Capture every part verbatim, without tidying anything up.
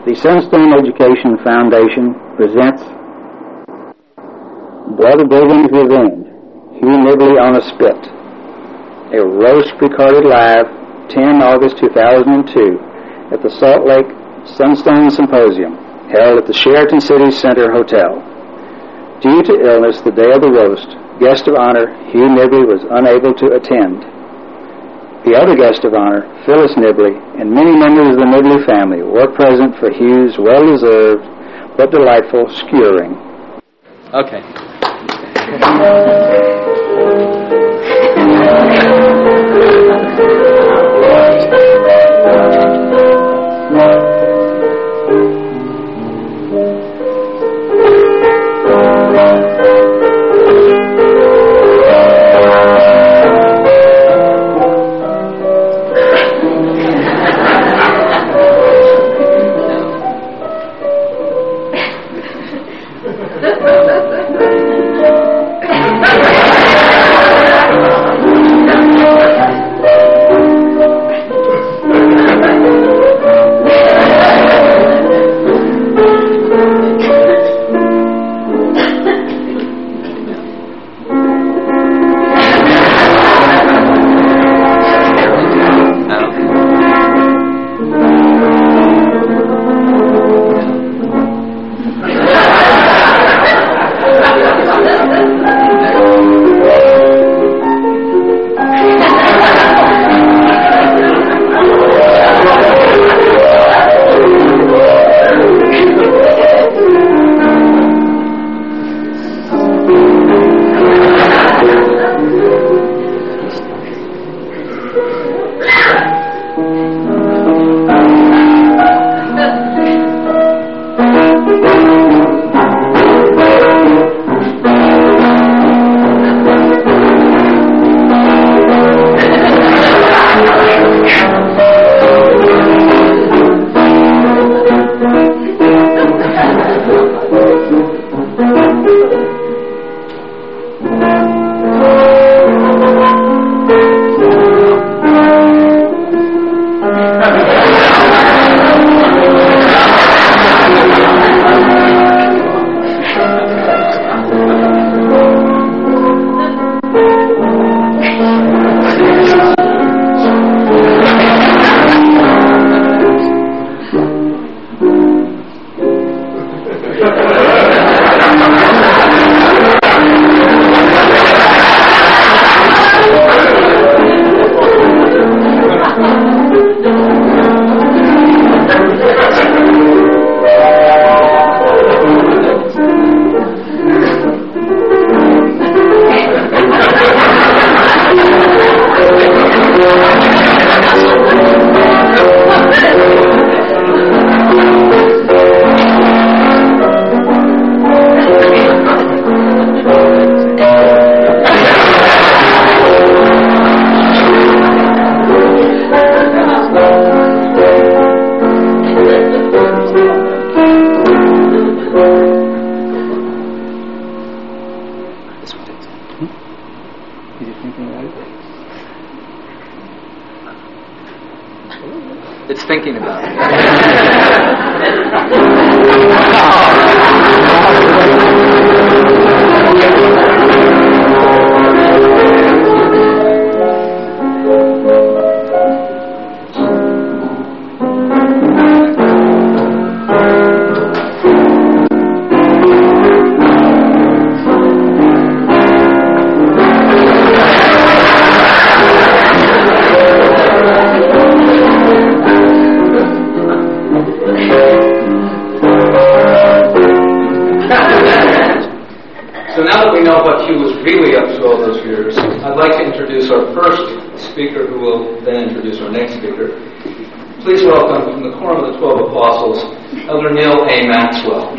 The Sunstone Education Foundation presents Brother Brigham's Revenge, Hugh Nibley on a Spit, a roast recorded live ten August two thousand two at the Salt Lake Sunstone Symposium, held at the Sheraton City Center Hotel. Due to illness the day of the roast, guest of honor Hugh Nibley was unable to attend. The other guest of honor, Phyllis Nibley, and many members of the Nibley family were present for Hugh's well-deserved but delightful skewering. Okay. It's thinking about it. Please welcome from the Quorum of the Twelve Apostles, Elder Neil A. Maxwell.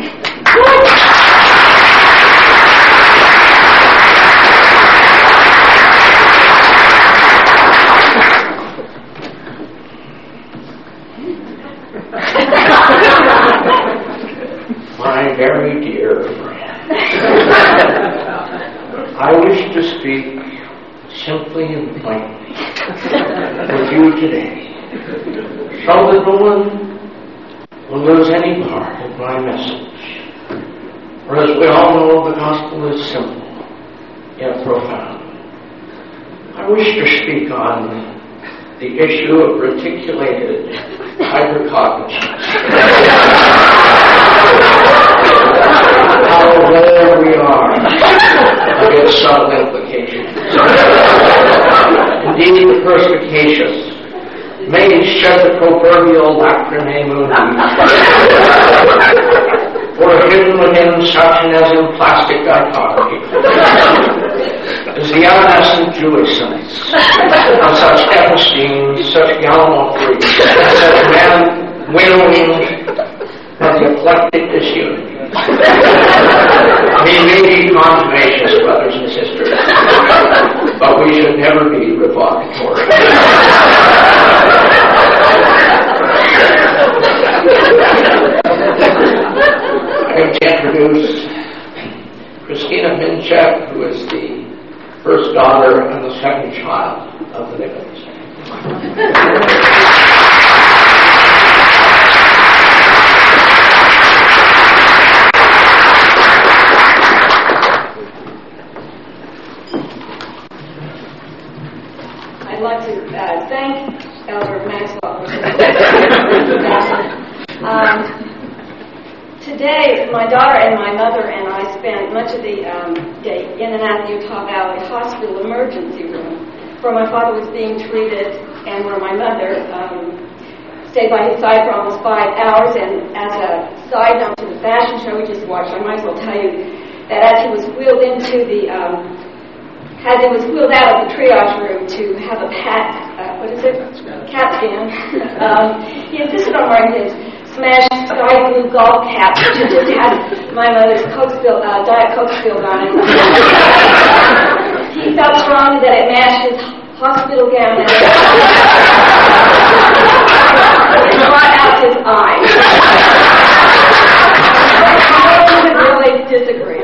My very dear friend, I wish to speak simply and plainly with you today, so that no one will lose any part of my message. For as we all know, the gospel is simple, yet profound. I wish to speak on the issue of reticulated hypercognizance. How aware we are of its subtle implications. Indeed, the perspicacious may shed the proverbial lacrimae mundi, for hidden within such an as in plastic dichotomy is the evanescent Jewishness of such Epstein, such gallantry, such man winnowing of the eclectic disunity. We may be consummationists, brothers and sisters, but we should never be revocatory. I have to introduce Christina Minchek, who is the first daughter and the second child of the Nichols. I'd like to uh, thank Elder Maxwell for this. um, Today, my daughter and my mother and I spent much of the um, day in and out of the Utah Valley Hospital emergency room, where my father was being treated and where my mother um, stayed by his side for almost five hours. And as a side note to the fashion show we just watched, I might as well tell you that as he was wheeled into the, um, as he was wheeled out of the triage room to have a pat, uh, what is it? CAT scan, um, he insisted on wearing his smashed sky blue golf cap, which just had my mother's Coke spill, uh, Diet Coke spilled on it. He felt strongly that it matched his hospital gown and it brought out his eyes. I would really disagree.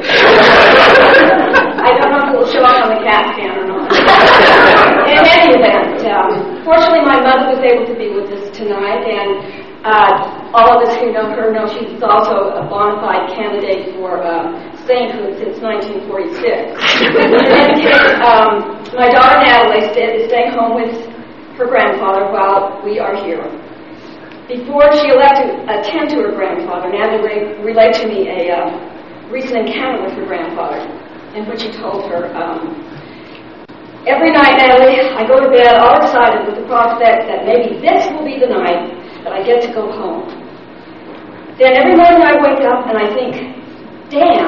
I don't know if it will show up on the CAT scan or not. In any event, um, fortunately my mother was able to be with us tonight, and Uh, all of us who know her know she's also a bona fide candidate for um, sainthood since nineteen forty-six. In any case, um, my daughter Natalie is staying home with her grandfather while we are here. Before she left to attend to her grandfather, Natalie re- relayed to me a uh, recent encounter with her grandfather, in which he told her, um, "Every night, Natalie, I go to bed all excited with the prospect that maybe this will be the night that I get to go home. Then every morning I wake up and I think, damn."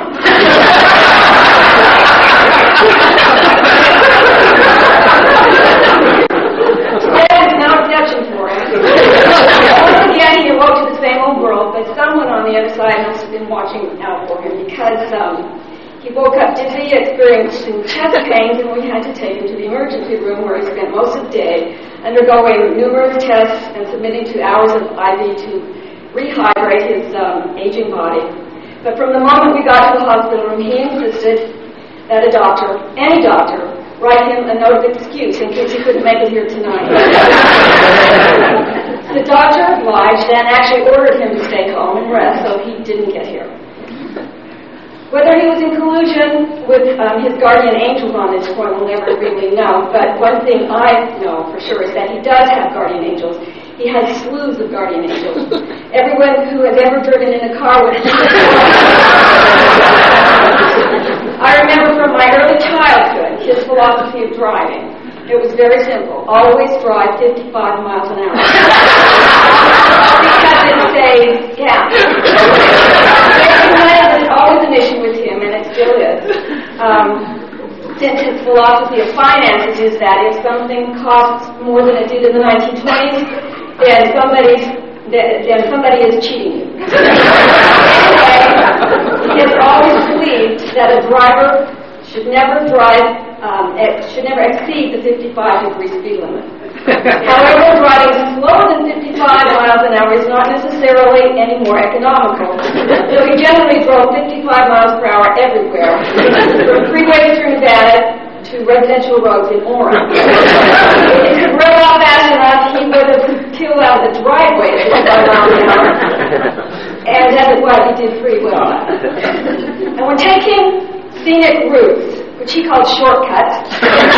That is no exception for him. Once again, he awoke to the same old world, but someone on the other side must have been watching out for him, because um, he woke up dizzy, experiencing chest pains, and we had to take him to the emergency room, where he spent most of the day undergoing numerous tests and submitting to hours of I V to rehydrate his um, aging body. But from the moment we got to the hospital room, he insisted that a doctor, any doctor, write him a note of excuse in case he couldn't make it here tonight. The doctor obliged and actually ordered him to stay home and rest, so he didn't get here. Whether he was in collusion with um, his guardian angels on this point, we'll never really know. But one thing I know for sure is that he does have guardian angels. He has slews of guardian angels. Everyone who has ever driven in a car with him. I remember from my early childhood his philosophy of driving. It was very simple. Always drive fifty-five miles an hour. Because it saves gas. It's always an issue with him, and it still is. Um, since his philosophy of finances is that if something costs more than it did in the nineteen twenties, then somebody's then somebody is cheating you. Anyway, he has always believed that a driver should never drive, um, ex- should never exceed the fifty-five degree speed limit. However, driving slower than fifty-five miles an hour is not necessarily any more economical. So he generally drove fifty-five miles per hour everywhere, from freeways through Nevada to residential roads in Orange. If he could rev off fast enough, he would have peeled out the driveway at fifty-five miles an hour. hidden routes, which he called shortcuts,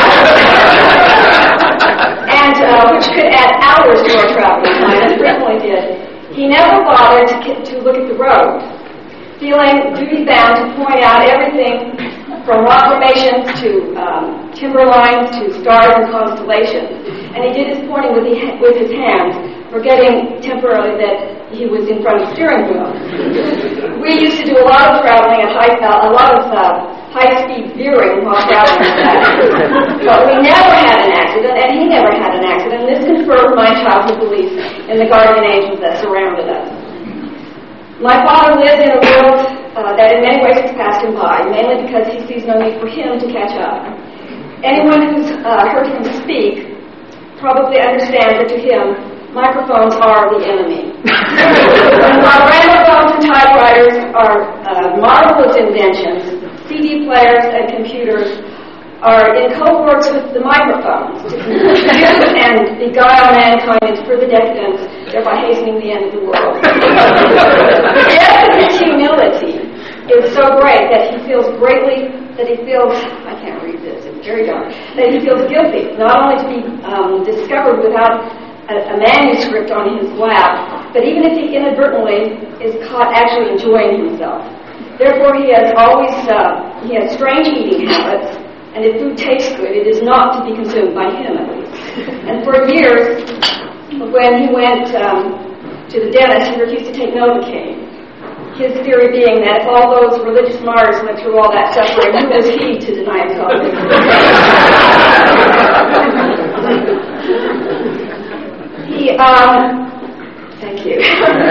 and uh, which could add hours to our traveling time, and frequently did. He never bothered to, to look at the road, feeling duty-bound to point out everything from rock formations to um, timber lines to stars and constellations. And he did his pointing with, the, with his hands, forgetting temporarily that he was in front of the steering wheel. We used to do a lot of traveling at high, uh, a lot of uh, high-speed veering while traveling. But we never had an accident, and he never had an accident. And this confirmed my childhood belief in the guardian angels that surrounded us. My father lived in a world uh, that in many ways has passed him by, mainly because he sees no need for him to catch up. Anyone who's uh, heard him speak probably understands that to him, microphones are the enemy. While gramophones and typewriters are uh, marvelous inventions, C D players and computers are in cohorts with the microphones to confuse and beguile mankind into further decadence, thereby hastening the end of the world. Yet his humility is so great that he feels greatly, that he feels, I can't read this, it's very dark, that he feels guilty, not only to be um, discovered without a, a manuscript on his lap, but even if he inadvertently is caught actually enjoying himself. Therefore, he has always, uh, he has strange eating habits, and if food tastes good, it is not to be consumed by him, at least. And for years, when he went um, to the dentist, he refused to take Novocaine. His theory being that if all those religious martyrs went through all that suffering, who was he to deny himself? he, um, thank you.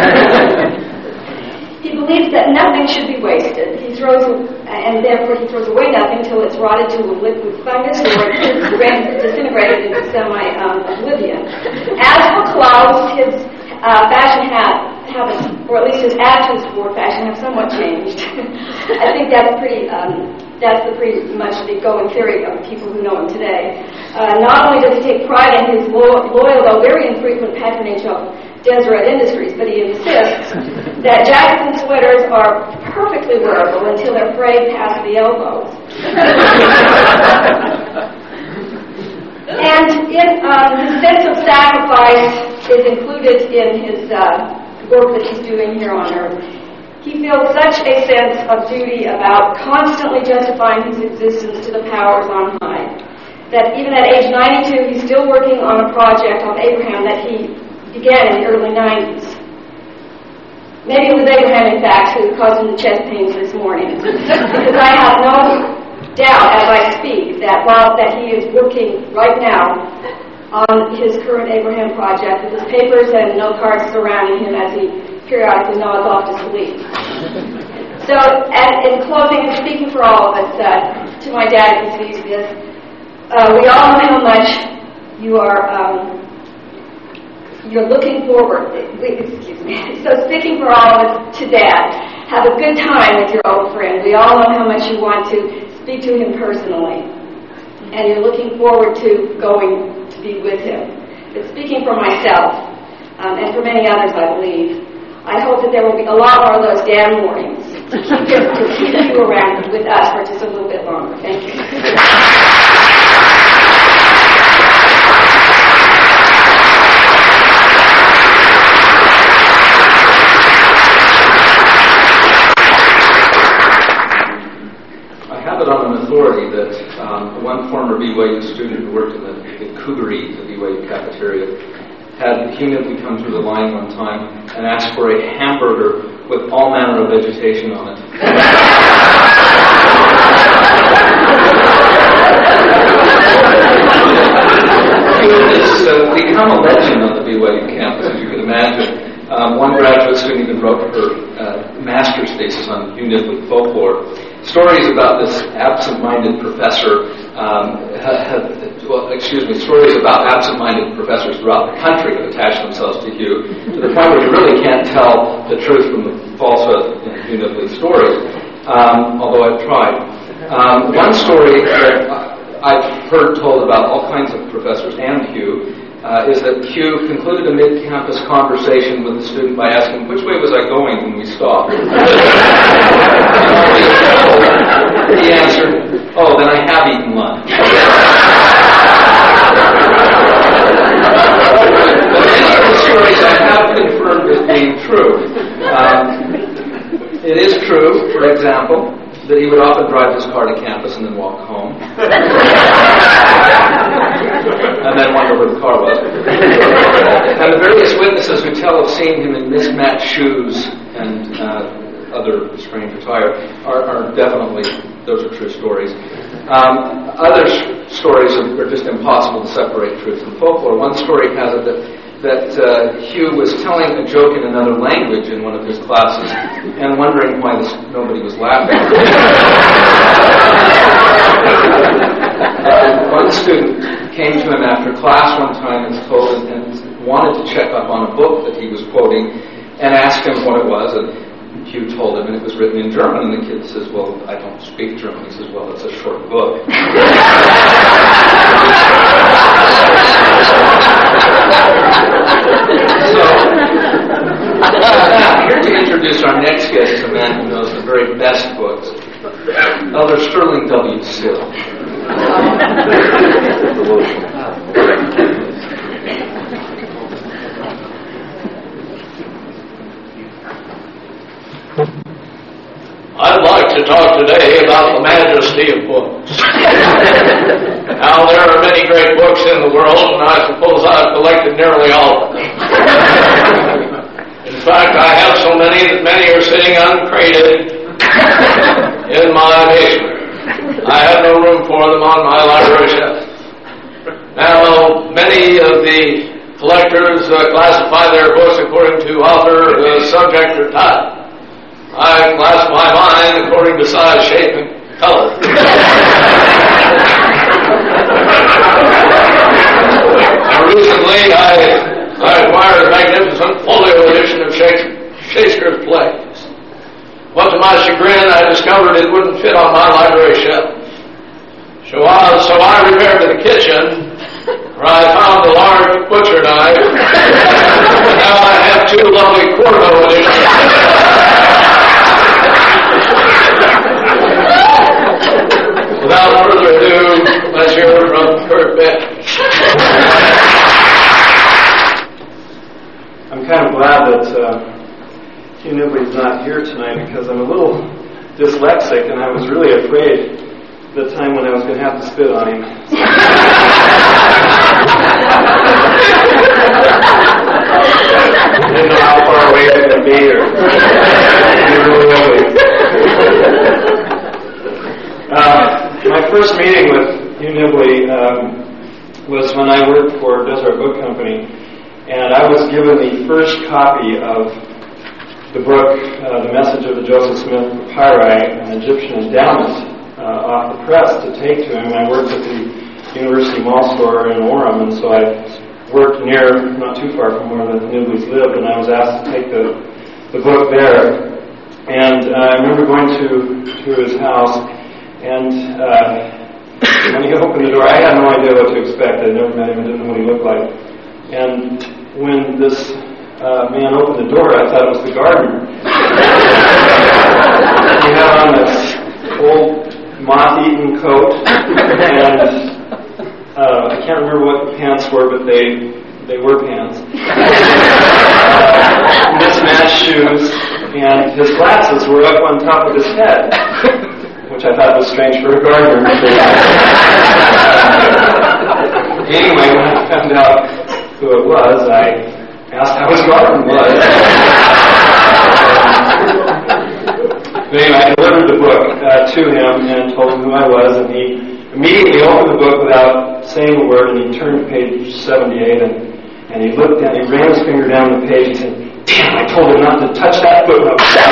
He believes that nothing should be wasted. He throws, and therefore he throws away nothing until it's rotted to a liquid fungus or it's disintegrated into semi-oblivion. Um, As for clothes, his uh, fashion ha- habits, or at least his attitudes toward fashion, have somewhat changed. I think that's pretty. Um, that's the pretty much the going theory of people who know him today. Uh, not only does he take pride in his lo- loyal, though very infrequent patronage of Deseret Industries, but he insists that jackets and sweaters are perfectly wearable until they're frayed past the elbows. And in, um, his sense of sacrifice is included in his uh, work that he's doing here on earth. He feels such a sense of duty about constantly justifying his existence to the powers on high that even at age ninety-two, he's still working on a project on Abraham that he began in the early nineties. Maybe it was Abraham, in fact, who caused him the chest pains this morning. Because I have no doubt as I speak that while that he is working right now on his current Abraham project with his papers and note cards surrounding him as he periodically nods off to sleep. So, and in closing and speaking for all of us, uh, to my dad who sees this, uh, we all know how much you are um, you're looking forward. Excuse me. So, speaking for all of us to Dad, have a good time with your old friend. We all know how much you want to speak to him personally, and you're looking forward to going to be with him. But speaking for myself, um, and for many others, I believe, I hope that there will be a lot more of those damn mornings to keep you, to keep you around with us for just a little bit longer. Thank you. On an authority that um, one former B Y U student who worked in the, the Cougaree, the B Y U cafeteria, had humidly come through the line one time and asked for a hamburger with all manner of vegetation on it. It's uh, become a legend on the B Y U campus, as you can imagine. Um, one graduate student even wrote her uh, master's thesis on Unific folklore. Stories about this absent-minded professor, um, have, well, excuse me, stories about absent-minded professors throughout the country have attached themselves to Hugh, to the point where you really can't tell the truth from the falsehood in Unific stories, um, although I've tried. Um, one story that I've heard told about all kinds of professors and Hugh Uh, is that Hugh concluded a mid-campus conversation with a student by asking, which way was I going when we stopped? He answered, Oh, then I have eaten lunch. But many of the stories I have confirmed as being true. Um, it is true, for example, that he would often drive his car to campus and then walk home. And then wonder where the car was. And the various witnesses who tell of seeing him in mismatched shoes and uh, other strange attire are, are definitely, those are true stories. Um, other sh- stories are just impossible to separate truth from folklore. One story has it that that uh, Hugh was telling a joke in another language in one of his classes and wondering why this, nobody was laughing. uh, one student came to him after class one time and told him and wanted to check up on a book that he was quoting and asked him what it was, and Hugh told him, and it was written in German, and the kid says, well, I don't speak German. He says, well, it's a short book. So, now, here to introduce our next guest is a man who knows the very best books, Elder Sterling W. Sill. I'd like to talk today about the majesty of books. Now, there are many great books in the world, and I suppose I've collected nearly all of them. In fact, I have so many that many are sitting uncrated in my basement. I have no room for them on my library shelf. Now, many of the collectors uh, classify their books according to author, uh, subject, or type. I classify mine according to size, shape, and color. Now, recently, I, I acquired a magnificent folio edition of Shakespeare's plays. But to my chagrin, I discovered it wouldn't fit on my library shelf. So I, so I repaired to the kitchen, where I found a large butcher knife. Now I have two lovely quarto editions. Without further ado, let's hear from Kurt Beck. I'm kind of glad that uh, Hugh Nibley's not here tonight because I'm a little dyslexic and I was really afraid the time when I was going to have to spit on him. I didn't know how far away it was going to be or uh, my first meeting with Hugh Nibley um, was when I worked for Desert Book Company, and I was given the first copy of the book, uh, The Message of the Joseph Smith Papyri, an Egyptian endowment, uh, off the press to take to him. I worked at the University Mall Store in Orem, and so I worked near, not too far from where the Nibleys lived, and I was asked to take the, the book there. And uh, I remember going to, to his house, and uh, when he opened the door, I had no idea what to expect. I'd never met him, I didn't know what he looked like. And when this uh, man opened the door, I thought it was the gardener. He had on this old moth-eaten coat, and uh, I can't remember what the pants were, but they they were pants. Uh, mismatched shoes, and his glasses were up on top of his head, which I thought was strange for a gardener. Anyway, when I found out who it was, I asked how his garden was. But anyway, I delivered the book uh, to him and told him who I was, and he immediately opened the book without saying a word, and he turned to page seventy-eight, and, and he looked down, he ran his finger down the page and said, "Damn, I told him not to touch that footnote."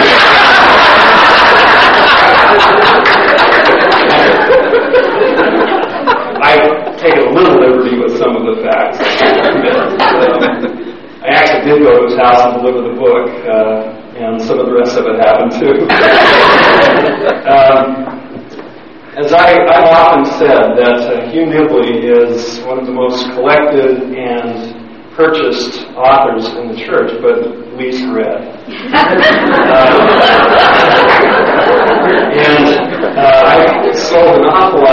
I've taken a little liberty with some of the facts. um, I actually did go to his house and deliver the book, uh, and some of the rest of it happened too. um, as I, I've often said that uh, Hugh Nibley is one of the most collected and purchased authors in the church, but least read. uh, and uh, I sold an awful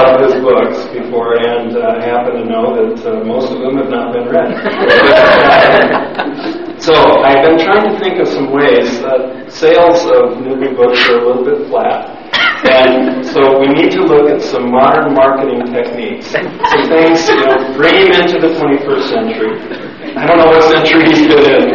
been trying to think of some ways. Uh, sales of Nibley books are a little bit flat. And so we need to look at some modern marketing techniques. Some things, you know, bring him into the twenty-first century. I don't know what century he's been in.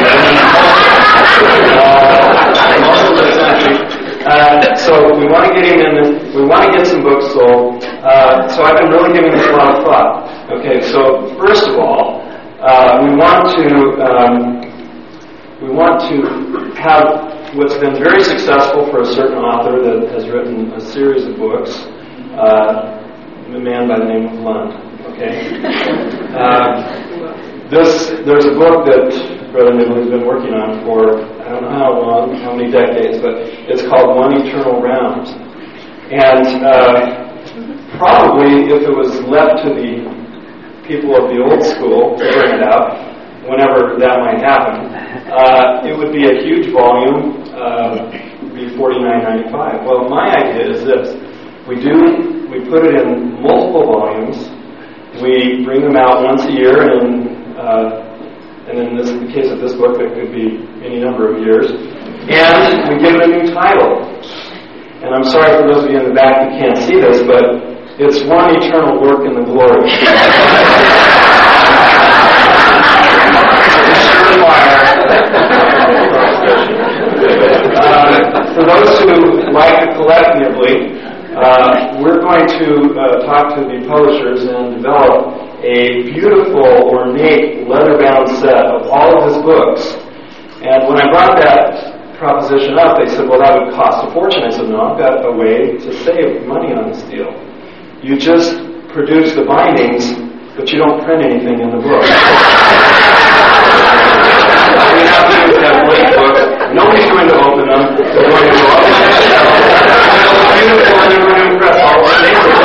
uh, most of the century. Uh, so we want to get him in. The, we want to get some books sold. Uh, so I've been really giving this a lot of thought. Okay, so first of all, uh, we want to um, we want to have what's been very successful for a certain author that has written a series of books. Uh, a man by the name of Lund. Okay. Uh, this there's a book that Brother Nibley has been working on for I don't know how long, how many decades, but it's called One Eternal Round. And uh, probably if it was left to the people of the old school to bring it out, whenever that might happen, uh, it would be a huge volume, uh, be forty-nine ninety-five. Well, my idea is this: we do we put it in multiple volumes, we bring them out once a year, and uh, and in this, the case of this book, it could be any number of years, and we give it a new title. And I'm sorry for those of you in the back who can't see this, but it's One Eternal Work in the Glory. uh, for those who like to collect Nibley, uh, we're going to uh, talk to the publishers and develop a beautiful, ornate, leather-bound set of all of his books. And when I brought that proposition up, they said, well, that would cost a fortune. I said, no, I've got a way to save money on this deal. You just produce the bindings, but you don't print anything in the book. We have to have blank books. Nobody's going to open them. They're going to go up on the shelf. They'll look beautiful and they're going to impress all the neighbors.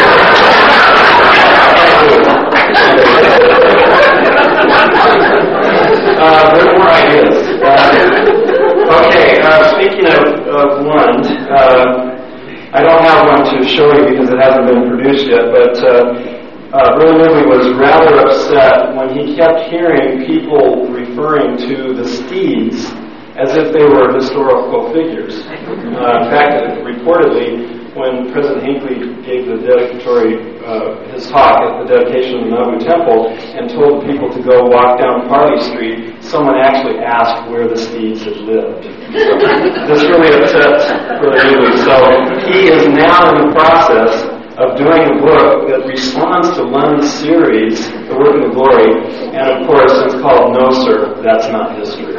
Uh, there are more ideas. Uh, okay, uh, speaking of, of Lund, uh, I don't have one to show you because it hasn't been produced yet, but uh, uh, Brother Nibley was rather upset when he kept hearing people referring to the steeds as if they were historical figures. Uh, in fact, reportedly, when President Hinckley gave the dedicatory, uh, his talk at the dedication of the Nauvoo Temple and told people to go walk down Parley Street, someone actually asked where the steeds had lived. This really upsets Brother Nibley. So he is now in the process of doing a book that responds to Lund's series, The Work of the Glory, and of course it's called No Sir, That's Not History.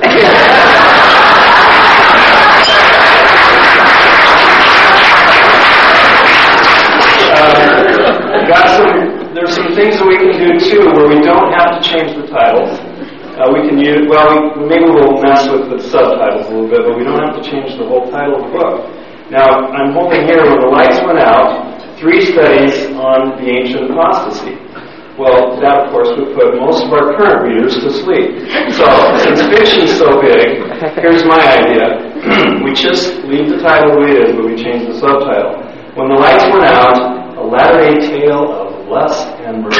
Uh, got some, there's some things that we can do too where we don't have to change the titles. Uh, we can use, well, we, maybe we'll mess with the subtitles a little bit, but we don't have to change the whole title of the book. Now, I'm holding here, when the lights went out, three studies on the ancient apostasy. Well, that, of course, would put most of our current readers to sleep. So, since fiction's so big, here's my idea. We just leave the title the way it is, but we change the subtitle. When the lights went out, a latter-day tale of lust and murder.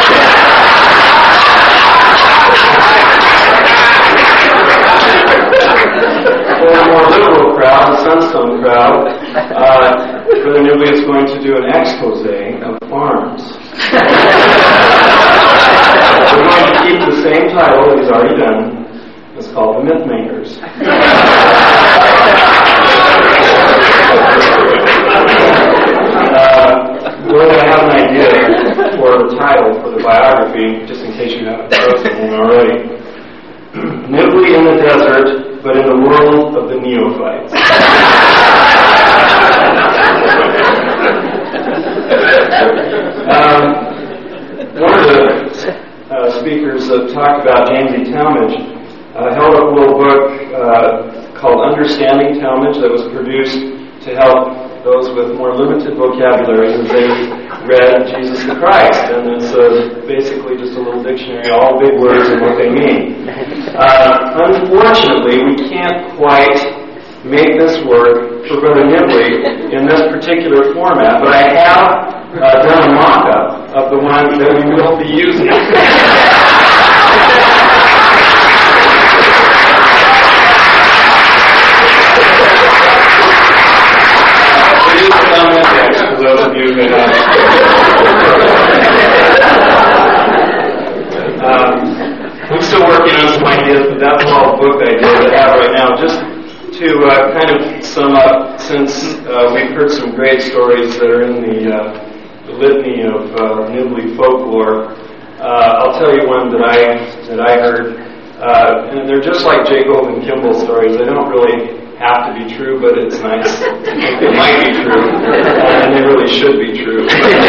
For a more liberal crowd, the Sunstone crowd, uh, Brother Nibley is going to do an expose of farms. We're going to keep the same title that he's already done. It's called The Myth Makers. uh, we're going to have an idea for the title for the biography, just in case you haven't chosen one already. Nibley in the desert, but in the world of the neophytes. um, one of the uh, speakers that talked about James E. Talmage uh, held up a little book uh, called Understanding Talmage that was produced to help those with more limited vocabulary as they read Jesus the Christ. And it's uh, basically just a little dictionary, all big words and what they mean. Uh, unfortunately, we can't quite make this work for Brother Nibley in this particular format, but I have uh, done a mock-up of the one that we will be using. Now, just to uh, kind of sum up, since uh, we've heard some great stories that are in the, uh, the litany of uh, Nibley folklore, uh, I'll tell you one that I that I heard, uh, and they're just like Jay Goldman Kimball stories. They don't really have to be true, but it's nice to think they might be true, and they really should be true.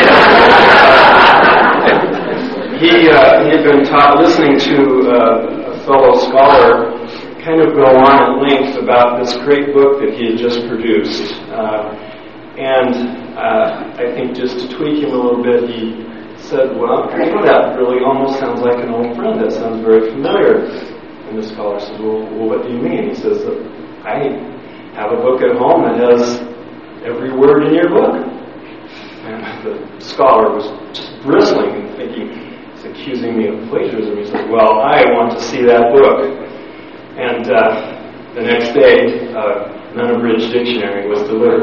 he uh, he had been taught, listening to uh, a fellow scholar kind of go on at length about this great book that he had just produced. Uh, and uh, I think just to tweak him a little bit, he said, well, you know, that really almost sounds like an old friend. That sounds very familiar. And the scholar said, well, well what do you mean? He says, I have a book at home that has every word in your book. And the scholar was just bristling and thinking, he's accusing me of plagiarism. He said, well, I want to see that book. And uh, the next day, uh, an unabridged dictionary was delivered.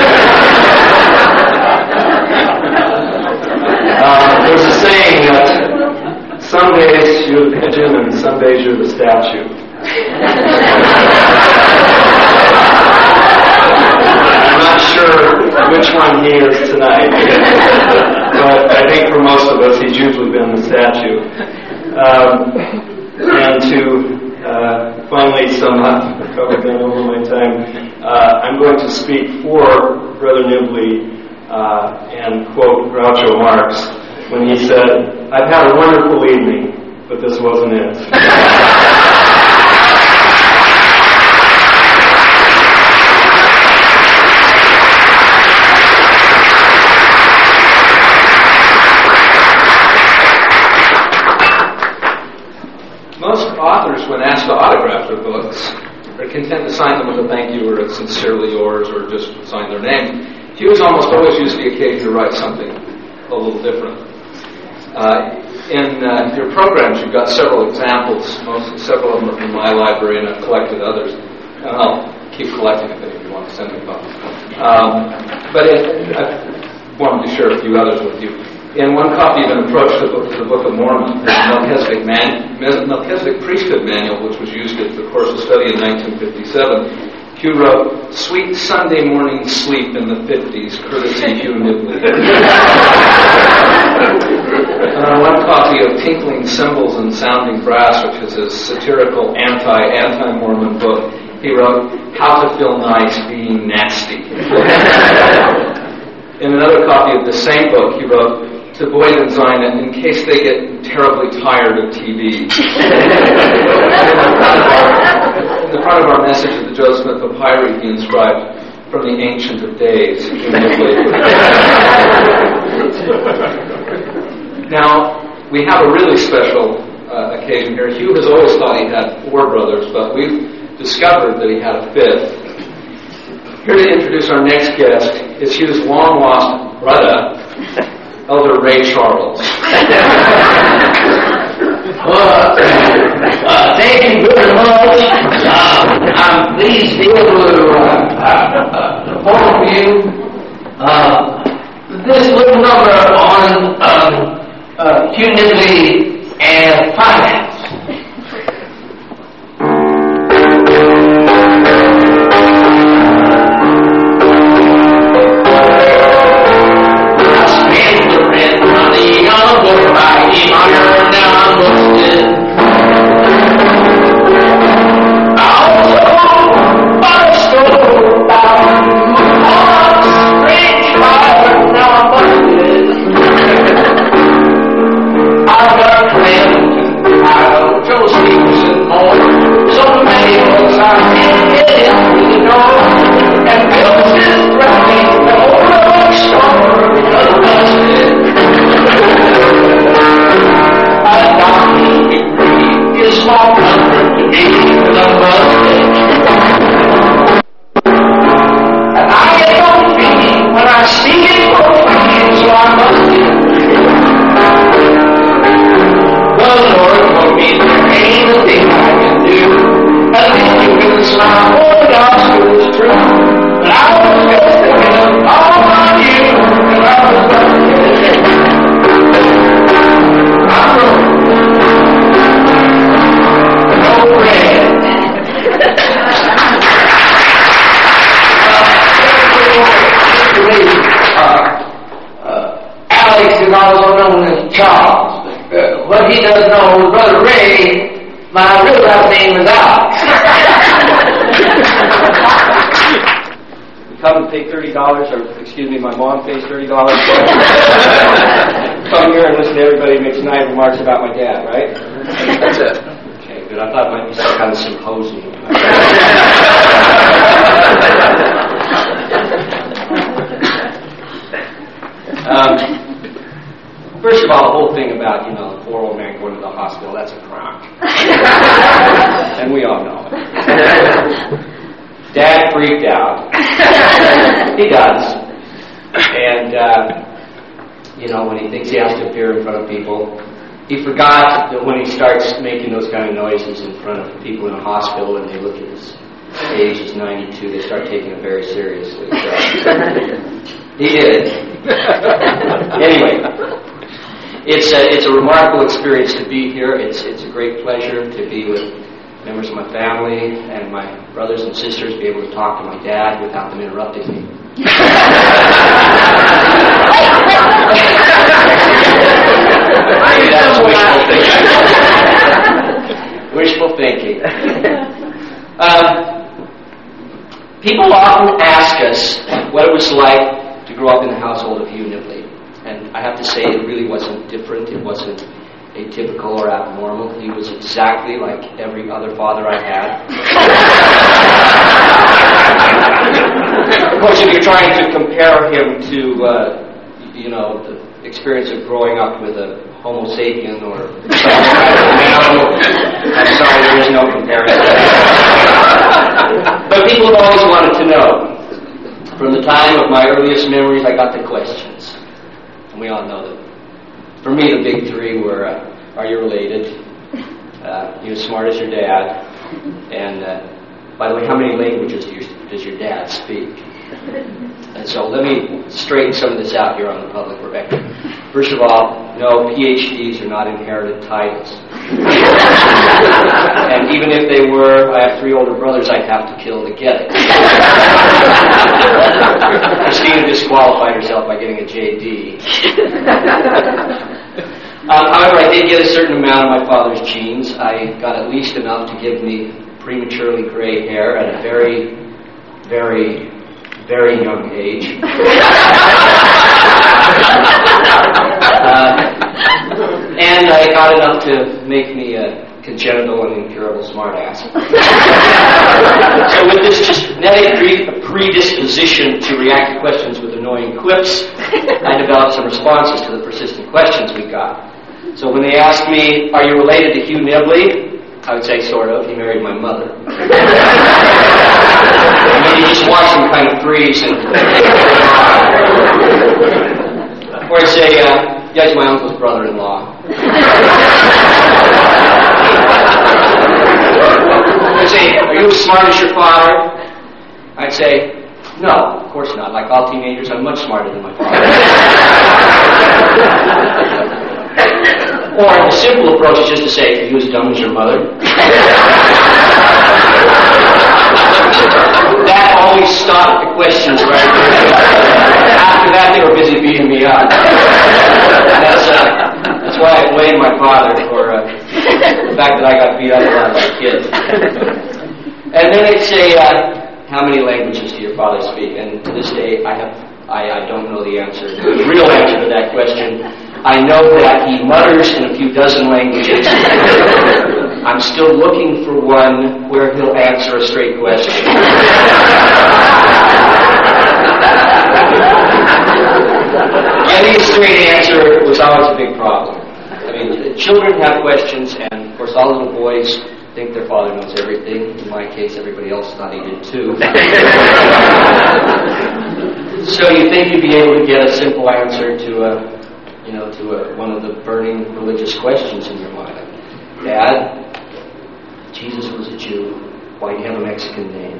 uh, there's a saying that some days you're the pigeon and some days you're the statue. I'm not sure which one he is tonight, but I think for most of us he's usually been the statue. Um, and to Uh, finally sum up, I've probably been over my time, uh, I'm going to speak for Brother Nibley uh, and quote Groucho Marx when he said, I've had a wonderful evening, but this wasn't it. Most authors, when asked to autograph their books, are content to sign them with a thank you or a sincerely yours or just sign their name. Hughes almost always used the occasion to write something a little different. Uh, in uh, your programs, you've got several examples. Most, several of them are from my library, and I've collected others. And I'll keep collecting if any of you want to send me one. Um, but it, I wanted to share a few others with you. In one copy of an approach to the Book, to the Book of Mormon, the Melchizedek, Man, Melchizedek Priesthood Manual, which was used at the course of study in nineteen fifty-seven, Hugh wrote, "Sweet Sunday morning sleep in the fifties, courtesy Hugh Nibley." uh, one copy of Tinkling Cymbals and Sounding Brass, which is a satirical anti-anti-Mormon book, he wrote, "How to Feel Nice Being Nasty." In another copy of the same book, he wrote, "To Boyd and Zina, in case they get terribly tired of T V." in, the front of our message of the Joseph Smith Papyri, he inscribed, "From the Ancient of Days." Now, we have a really special uh, occasion here. Hugh has always thought he had four brothers, but we've discovered that he had a fifth. Here to introduce our next guest is Hugh's long-lost brother, Elder Ray Charles. Well, uh, thank you very much. Uh, I'm pleased to be able to uh, uh, inform you uh, this little number on um, uh, Hugh Nibley and finance. I doesn't know, Brother Ray, my real last name is Alex. Come and pay thirty dollars, or excuse me, my mom pays thirty dollars. Come here and listen to everybody make snide remarks about my dad, right? That's it. Okay, good. I thought it might be some kind of symposium. um, first of all, the whole thing about, you know, the poor old man going to the hospital, that's a crock. And we all know it. Dad freaked out. He does. And, uh, you know, when he thinks he has to appear in front of people, he forgot that when he starts making those kind of noises in front of people in a hospital and they look at his age is ninety-two, they start taking it very seriously. So, he did. Anyway, it's a, it's a remarkable experience to be here. It's, it's a great pleasure to be with members of my family and my brothers and sisters, be able to talk to my dad without them interrupting me. That's wishful thinking. Wishful thinking. Um, people often ask us what it was like to grow up in the household of Hugh Nibley. And I have to say it really wasn't different. It wasn't atypical or abnormal. He was exactly like every other father I had. Of course, if you're trying to compare him to, uh, you know, the experience of growing up with a Homo sapien or some kind of animal, I'm sorry, there is no comparison. But people have always wanted to know. From the time of my earliest memories, I got the questions. And we all know that. For me, the big three were, uh, are you related? Uh, you as smart as your dad? And, uh, by the way, how many languages do you, does your dad speak? And so let me straighten some of this out here on the public record. First of all, no, P H Ds are not inherited titles. And even if they were, I have three older brothers I'd have to kill to get it. Christina disqualified herself by getting a J D. Um, however, I did get a certain amount of my father's genes. I got at least enough to give me prematurely gray hair at a very, very, very young age. uh, and I got enough to make me a congenital and incurable smartass. So with this genetic predisposition to react to questions with annoying quips, I developed some responses to the persistent questions we got. So when they asked me, are you related to Hugh Nibley? I would say, sort of. He married my mother. And then you just watch him kind of freeze. And or I say, uh, yeah, he's my uncle's brother-in-law. I'd say, are you as smart as your father? I'd say, no, of course not. Like all teenagers, I'm much smarter than my father. Or the simple approach is just to say, are you as dumb as your mother? That always stopped the questions right there. After that, they were busy beating me up. That's, uh, that's why I blame my father for uh, the fact that I got beat up a lot as a kid. And then they'd say, uh, how many languages do your father speak? And to this day, I have I, I don't know the answer. The real answer to that question. I know that he mutters in a few dozen languages. I'm still looking for one where he'll answer a straight question. Getting a straight answer was always a big problem. I mean, children have questions, and of course all little boys think their father knows everything. In my case, everybody else thought he did too. So you think you'd be able to get a simple answer to a, you know, to a, one of the burning religious questions in your mind. Dad, Jesus was a Jew. Why do you have a Mexican name?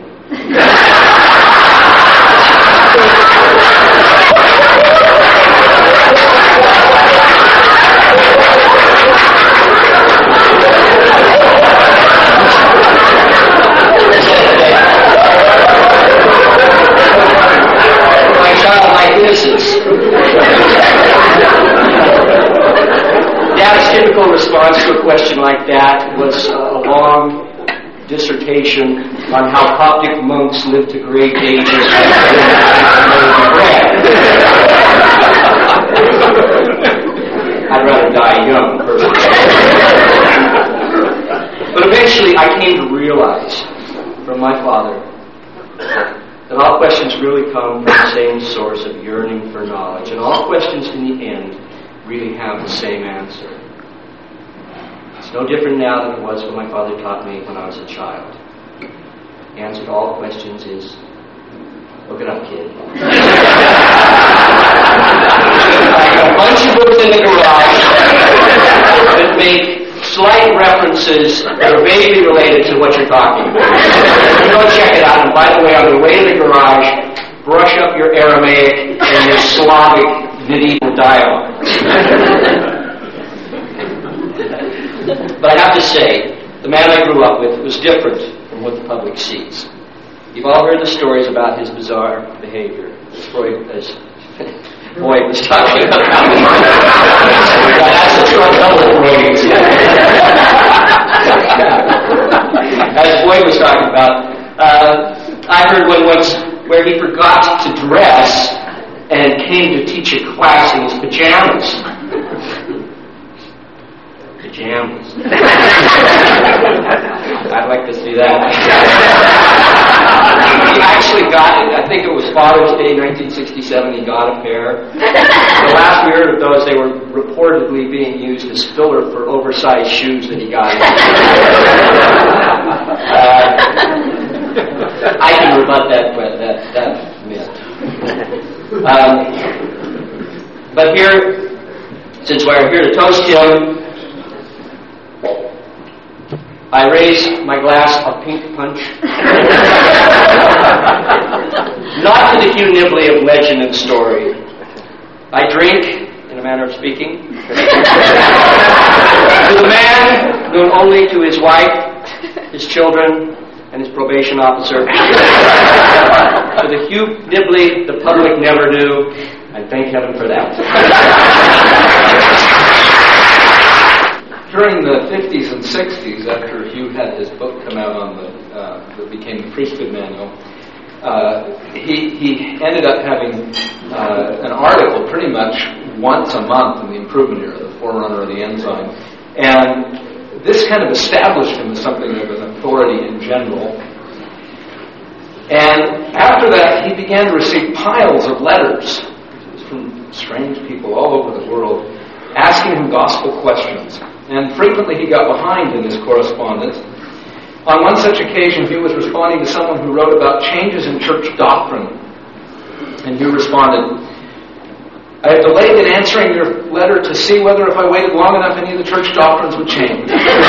My childlike innocence. Dad's typical response to a was a long dissertation on how Coptic monks lived to great ages and bread. I'd rather die young, personally. But eventually I came to realize from my father that all questions really come from the same source of yearning for knowledge, and all questions in the end really have the same answer. It's no different now than it was when my father taught me when I was a child. The answer to all questions is, look it up, kid. I got a bunch of books in the garage that make slight references that are vaguely related to what you're talking about. You go check it out, and by the way, on the way to the garage, brush up your Aramaic and your Slavic medieval dialogue. But I have to say, the man I grew up with was different from what the public sees. You've all heard the stories about his bizarre behavior, as Freud, as Boyd was talking about. That's the trouble with Freud. As Boyd was talking about, uh, I heard one once where he forgot to dress and came to teach a class in his pajamas. Pajamas. I'd like to see that. He actually got it. I think it was Father's Day, nineteen sixty-seven. He got a pair. The last we heard of those, they were reportedly being used as filler for oversized shoes that he got. uh, I can rebut that, but that that myth. Um, but here, since we're here to toast him, I raise my glass of pink punch. Not to the Hugh Nibley of legend and story. I drink, in a manner of speaking, to the man known only to his wife, his children, and his probation officer. To the Hugh Nibley the public never knew, and thank heaven for that. During the fifties and sixties, after Hugh had his book come out on the uh, that became the Priesthood Manual, uh, he he ended up having uh, an article pretty much once a month in the Improvement Era, the forerunner of the Ensign, and this kind of established him as something of an authority in general. And after that, he began to receive piles of letters from strange people all over the world asking him gospel questions. And frequently he got behind in his correspondence. On one such occasion, Hugh was responding to someone who wrote about changes in church doctrine. And Hugh responded, I have delayed in answering your letter to see whether if I waited long enough any of the church doctrines would change.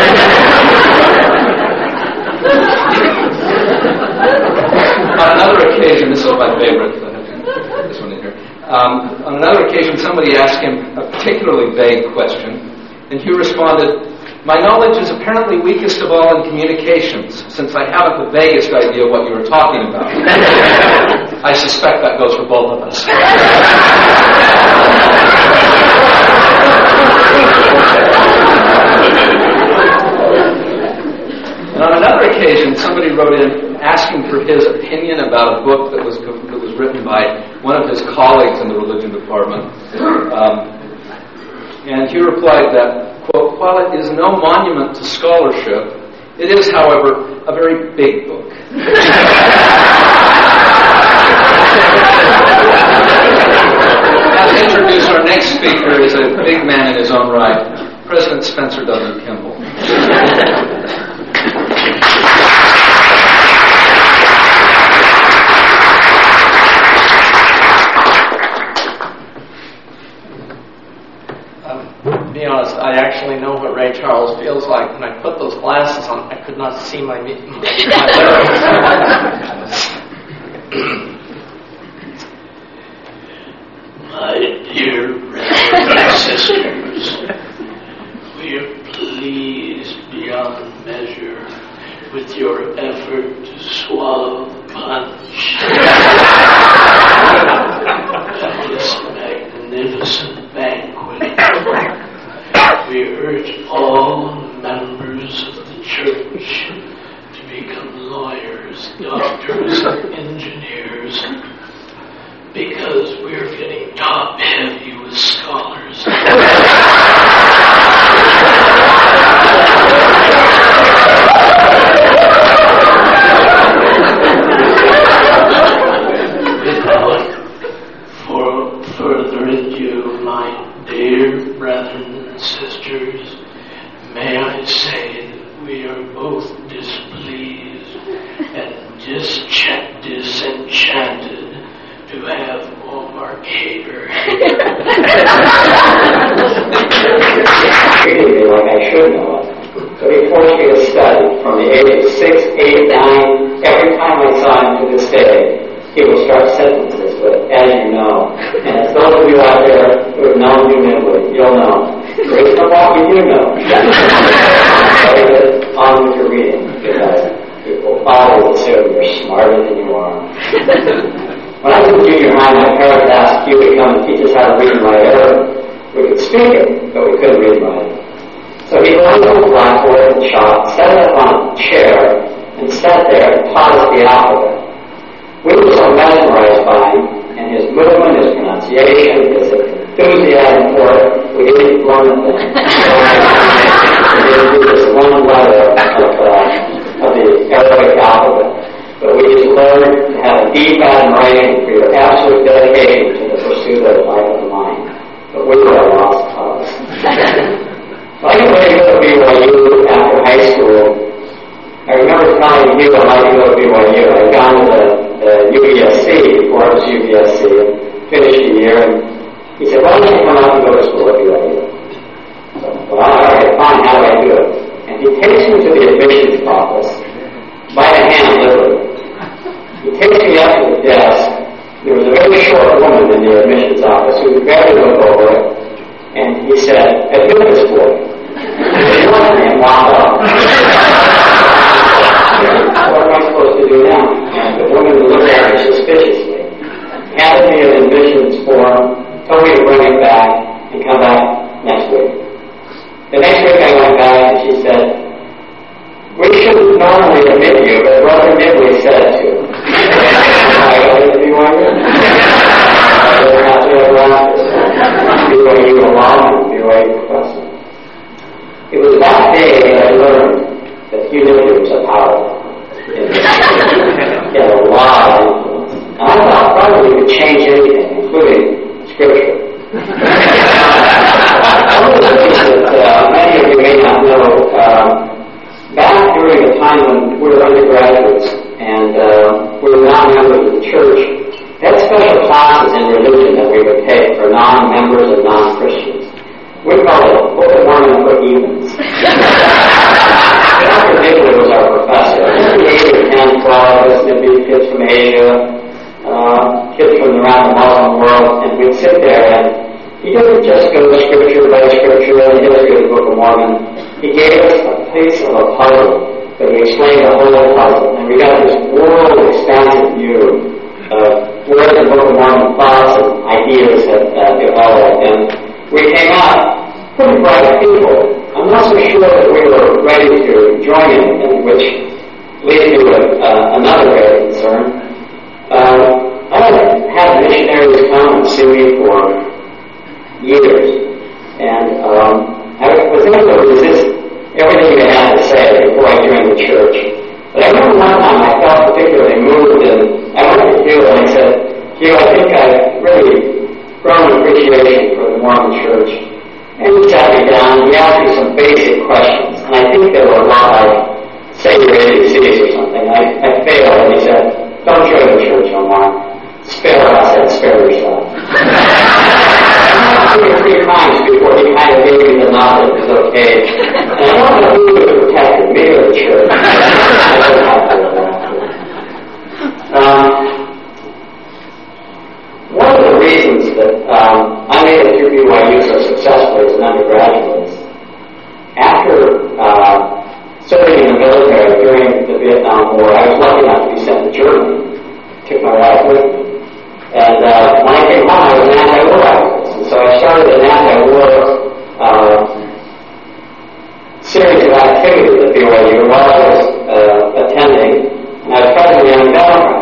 On another occasion, this is my favorite, this one in here. Um, on another occasion, somebody asked him a particularly vague question. And Hugh responded, my knowledge is apparently weakest of all in communications, since I haven't the vaguest idea what you were talking about. I suspect that goes for both of us. And on another occasion, somebody wrote in asking for his opinion about a book that was that was written by one of his colleagues in the religion department. Um, And Hugh replied that, quote, while it is no monument to scholarship, it is, however, a very big book. Now to introduce our next speaker is a big man in his own right, President Spencer W. Kimball. To be honest, I actually know what Ray Charles feels like. When I put those glasses on, I could not see my, my lyrics. My dear brothers and sisters, we are pleased beyond measure with your effort to swallow the punch. At this magnificent banquet, we urge all members of the doctors and engineers, because we're getting top heavy with scholars. For further ado, my dear brethren and sisters, may I say that we are both displeased and dis- disenchanted to have Omar Cater. Treated me like I should know it. So he forced me to study from the age of six, eight, nine. Every time I saw him to this day, he would start sentences with, as you know. And as those of you out there who have known Hugh Nibley, you'll know. Based on what you do know. On with your reading, because people always assume you're smarter than you are. When I was in junior high, my parents asked Hugh to come and teach us how to read and write Arabic. We could speak it, but we couldn't read and write it. So he went to the blackboard and chalk, set it up on a chair, and sat there and taught us the alphabet. We were so mesmerized by him, and his movement, his pronunciation, his enthusiasm for it, we didn't learn a thing. We didn't do this one letter of, uh, of the Arabic alphabet. But we just learned to have a deep admiration for your absolute dedication to the pursuit of the life of the mind. But we were a lost cause. So I can go to B Y U after high school. I remember telling you I'd like to go to B Y U. I'd gone to the, the U B S C before it was U B S C and finished the year. And he said, why don't you come out and go to school at B Y U? So, well, all right, fine, how do I do it? And he takes me to the admissions office by the hand, literally. He takes me up to the desk. There was a very short woman in the admissions office who barely looked over it. And he said, admit this boy. And walked up. What am I supposed to do now? And the woman looked at me suspiciously, handed me an admissions form, told me to bring it back and come back next week. The next week I went back and she said, we shouldn't normally admit you, but Brother Nibley said it to. I go to B Y U. I don't have to have glasses. B Y U alum and B Y U professor. It was that day that I learned that Hugh Nibley was a power. He had a lot of influence. And I thought probably he could change anything, including Scripture. One of the things that uh, many of you may not know, um, back during a time when we were undergraduates and uh, we were non-members of the church, they had special classes in religion that we would take for non-members and non-Christians. We called it Book of Mormon for Heathens. Doctor Nibley was our professor. Every eight or ten, twelve, listened to be kids from Asia, uh, kids from around the Muslim world, and we'd sit there and he didn't just go scripture by scripture and history of the Book of Mormon. He gave us a piece of a puzzle, but he explained the whole puzzle, and we got this world expansive view of where the Book of Mormon thoughts and ideas had uh, developed, and we came out pretty bright people. I'm not so sure that we were ready to join in, in which leads me to uh, another very concern. Uh, I had had missionaries come and see me for years, and um, I was able to resist everything they had to say before I joined the church. But I remember one time I felt particularly moved, and I went to Hugh and I said, Hugh, I think I've really grown appreciation for the Mormon Church. And he sat me down, he asked me some basic questions, and I think they were a lot like, say your A B Cs or something. I, I failed, and he said, don't join the church, Omar. Spare us and spare yourself. Two or three times before he kind of gave me the nod that it was okay. And I don't know who would have protected me or the church. I don't have to do that. Um, one of the reasons that um, I made it through B Y U so successfully as an undergraduate is after uh, serving in the military during the Vietnam War, I was lucky enough to be sent to Germany. Took my wife with me. And uh, when I came home, I was an anti-war activist. And so I started an anti-war uh, series of activities at B Y U while I was uh, attending. And I was president of the Young Democrats.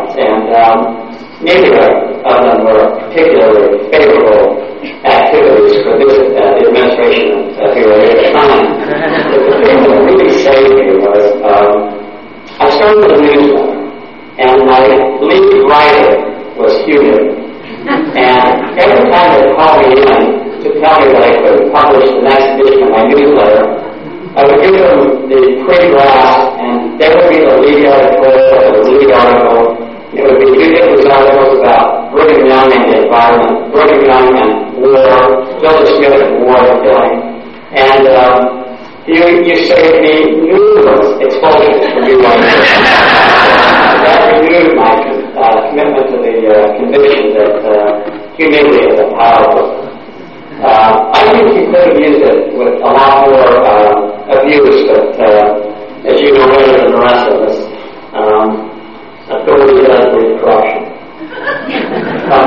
neither of them were particularly favorable activities for this, uh, the administration of here at the time. But the thing that really saved me was um, I started a newsletter, and my lead writer was Hugh Nibley. And every time they called me in to tell me that I couldn't publish the next edition of my newsletter, I would give them the pre-draft, and there would be the lead article or the lead article. It would be Hugh Nibley's articles about Brigham Young and the environment, Brigham Young and war, Joseph Smith and war and killing. And um, you, you saved me numerous exposures from you. That renewed my uh, commitment to the uh, conviction that uh, Hugh Nibley is a powerful. Uh, I think you could have used it with a lot more uh, abuse, but uh, as you know better than the rest of us, um, authority does breed corruption. um,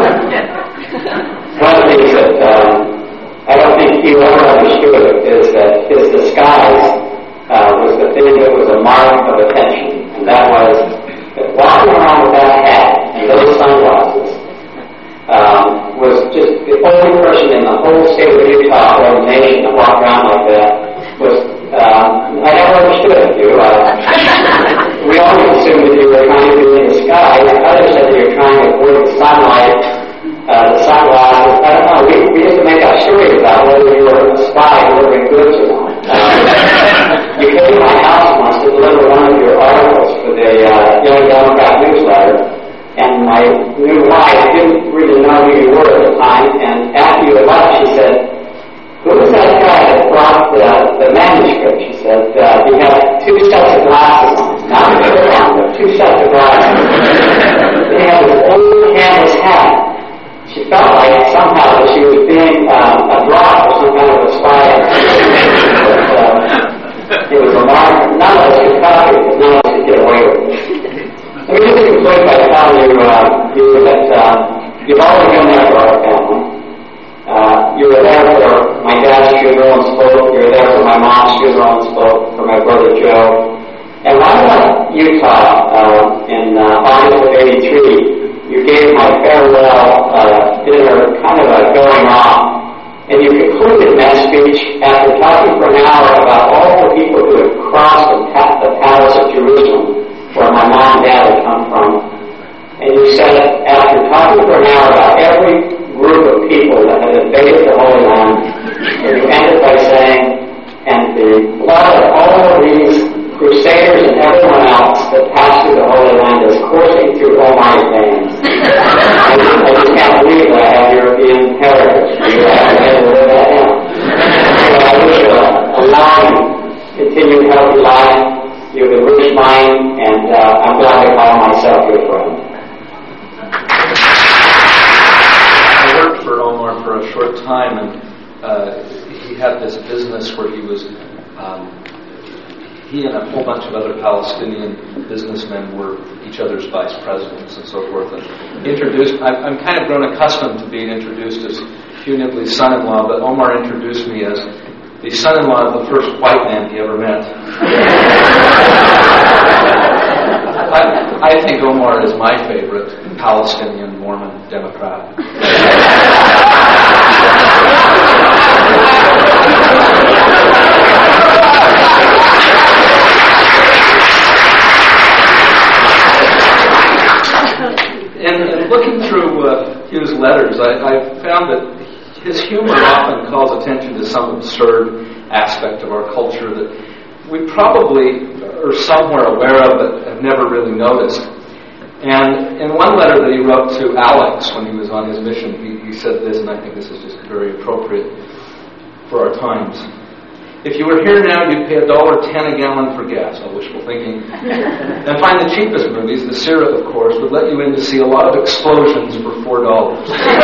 one of the things that um, I don't think he ever understood is that his disguise uh, was the thing that was a mark of attention, and that was that walking around with that hat and those sunglasses um, was just the only person in the whole state of Utah or the nation that walked around like that was, um, I never understood you. Uh, we always assumed that you were trying to be in the sky. Others said that you were trying to avoid the sunlight, uh, the sunglasses. I don't know. We, we used to make up stories about whether you were a spy delivering goods or not. Um, you came to my house once to deliver one of your articles for the uh, Young Democrat newsletter, and my new wife didn't really know who you were at the time, and after you had left, she said, "Who was that guy that brought the, the manuscript?" She said, uh, "He had two sets of glasses on. Not a pair on, but two sets of glasses. He had this old canvas hat." She felt like somehow that she was being um, a drop or some kind of a spy. But, uh, it was a mark. None of us could copy it, but none of us could get away with it. Let me just conclude by telling you, uh, you that uh, you've always been there for our family. Uh, you were there for my dad's funeral and spoke. You were there for my mom's funeral and spoke, for my brother Joe. And when I left Utah uh, in uh, August of eighty-three, you gave my farewell uh, dinner kind of a going off. And you concluded that speech after talking for an hour about all the people who had crossed the, pa- the palace of Jerusalem, where my mom and dad had come from. And you said, after talking for an hour about every group of people that had invaded the Holy Land, and you ended by saying, "And the blood of all of these crusaders and everyone else that passed through the Holy Land is coursing through Omar's veins." I, just, I just can't believe that I have European heritage. You have to live that down. So I wish you a, a long, continued healthy life. You have enriched mine, and uh, I'm glad to call myself your friend. I worked for Omar for a short time, and uh, he had this business where he was, um, he and a whole bunch of other Palestinian businessmen were each other's vice presidents and so forth. And he introduced, I, I'm kind of grown accustomed to being introduced as Hugh Nibley's son-in-law, but Omar introduced me as the son-in-law of the first white man he ever met. I, I think Omar is my favorite Palestinian Mormon Democrat. And looking through uh, Hugh's letters, I, I found that his humor often calls attention to some absurd aspect of our culture that we probably are somewhere aware of but have never really noticed. And in one letter that he wrote to Alex when he was on his mission, he, he said this, and I think this is just very appropriate for our times. "If you were here now, you'd pay a dollar ten a gallon for gas," all wishful thinking, "and find the cheapest movies, the Sira, of course, would let you in to see a lot of explosions for four dollars.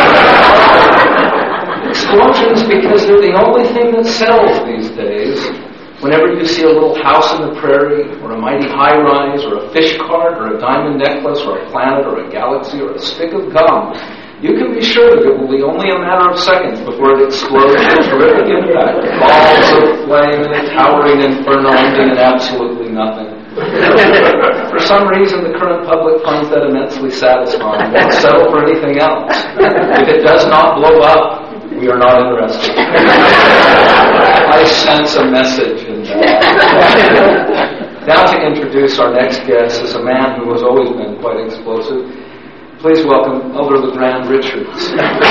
Explosions because they're the only thing that sells these days. Whenever you see a little house in the prairie, or a mighty high-rise, or a fish cart, or a diamond necklace, or a planet, or a galaxy, or a stick of gum, you can be sure that it will be only a matter of seconds before it explodes with a terrific impact. Balls of flame and a towering inferno ending in absolutely nothing. For some reason, the current public finds that immensely satisfying. Won't settle for anything else. If it does not blow up, we are not interested. I sense a message in that. Now to introduce our next guest is a man who has always been quite explosive. Please welcome Elder LeGrand Richards.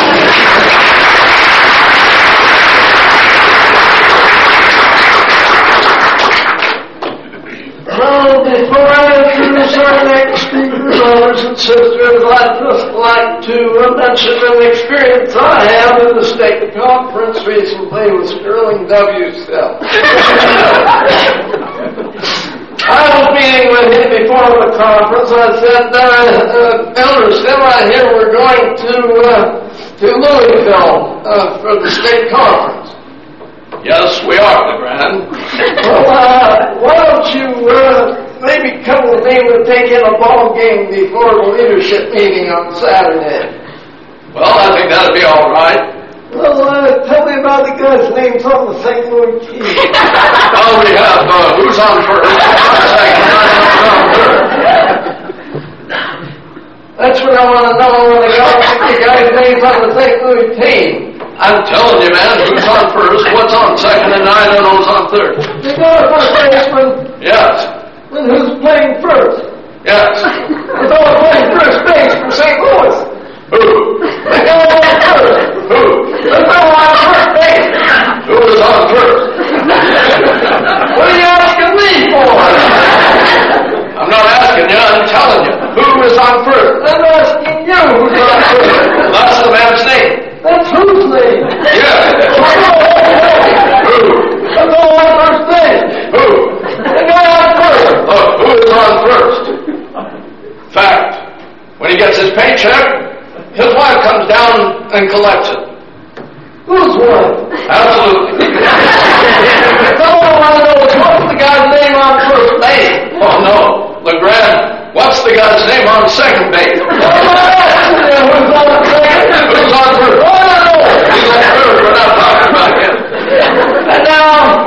Well, before I introduce our next speaker, brothers and sisters, I'd just like to uh, mention an experience I had in the state conference recently with Sterling W. Still. I was meeting with him before the conference. I said, uh, uh, Elder Still, I hear we're going to uh, to Louisville uh, for the state conference. Yes, we are, LeGrand. Well, uh, why don't you uh, maybe come with me to take in a ball game before the leadership meeting on Saturday? Well, I think that'd be all right. Well, uh, tell me about the guy's names on the Saint Louis team. Well, we have uh, who's on first, who's on second, who's on third. That's what I want to know when I got the guy's names on the Saint Louis team. I'm telling you, man, who's on first, what's on second, and I don't know who's on third. You got a first baseman? Yes. Then who's playing first? Yes. It's all playing first base for Saint Louis. Who? They go on first. Who? They go on first base. Who is on first? What are you asking me for? I'm not asking you, I'm telling you. Who is on first? I'm asking you who's on first. That's the man's name. That's whose name? Yeah. Who? They go on first base. Who? They go on first. Oh, who is on first? Fact. When he gets his paycheck, his wife comes down and collects it. Whose wife? Absolutely. All I want to know is what's the guy's name on first base? Oh, no. LeGrand, what's the guy's name on second base? Who's on second? Who's on first? Oh, no. He's on third. We're not talking about him. And now,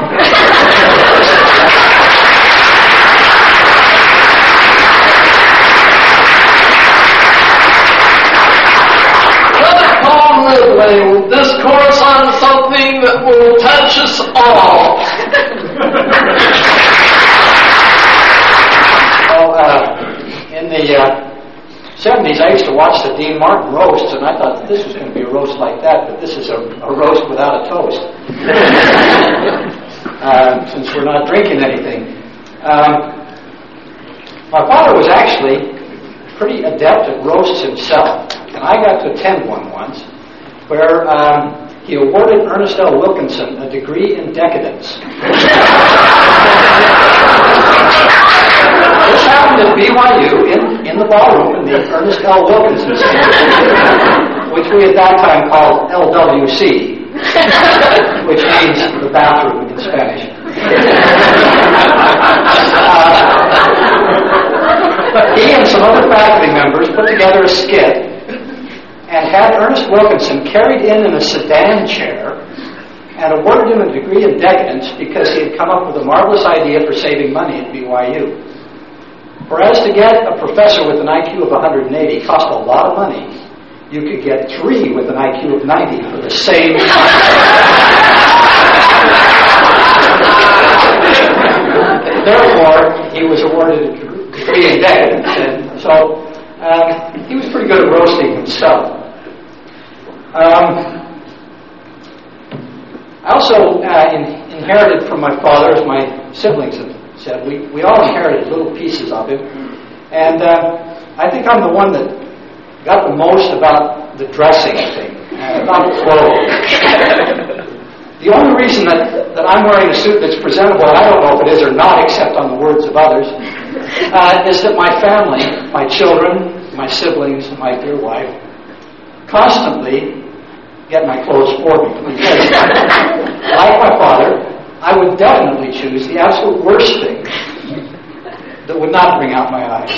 Brother Paul Ridley will discourse on something that will touch us all. Well, uh, in the uh, seventies, I used to watch the Dean Martin roasts, and I thought this was going to be a roast like that, but this is a, a roast without a toast. uh, since we're not drinking anything. Um, my father was actually pretty adept at roasts himself, and I got to attend one once, where um, he awarded Ernest L. Wilkinson a degree in decadence. This happened at B Y U in, in the ballroom in the Ernest L. Wilkinson Center, which we at that time called L W C, which means the bathroom in Spanish. Uh, he and some other faculty members put together a skit and had Ernest Wilkinson carried in in a sedan chair and awarded him a degree in decadence because he had come up with a marvelous idea for saving money at B Y U. Whereas to get a professor with an I Q of one hundred eighty cost a lot of money, you could get three with an I Q of ninety for the same Therefore, he was awarded a degree in decadence, and so um, he was pretty good at roasting himself. Um, I also uh, in, inherited from my father, as my siblings have said, we, we all inherited little pieces of him. And uh, I think I'm the one that got the most about the dressing thing, uh, about clothes. The only reason that, that I'm wearing a suit that's presentable, and I don't know if it is or not, except on the words of others, uh, is that my family, my children, my siblings, and my dear wife, constantly get my clothes for me. Because, like my father, I would definitely choose the absolute worst thing that would not bring out my eyes.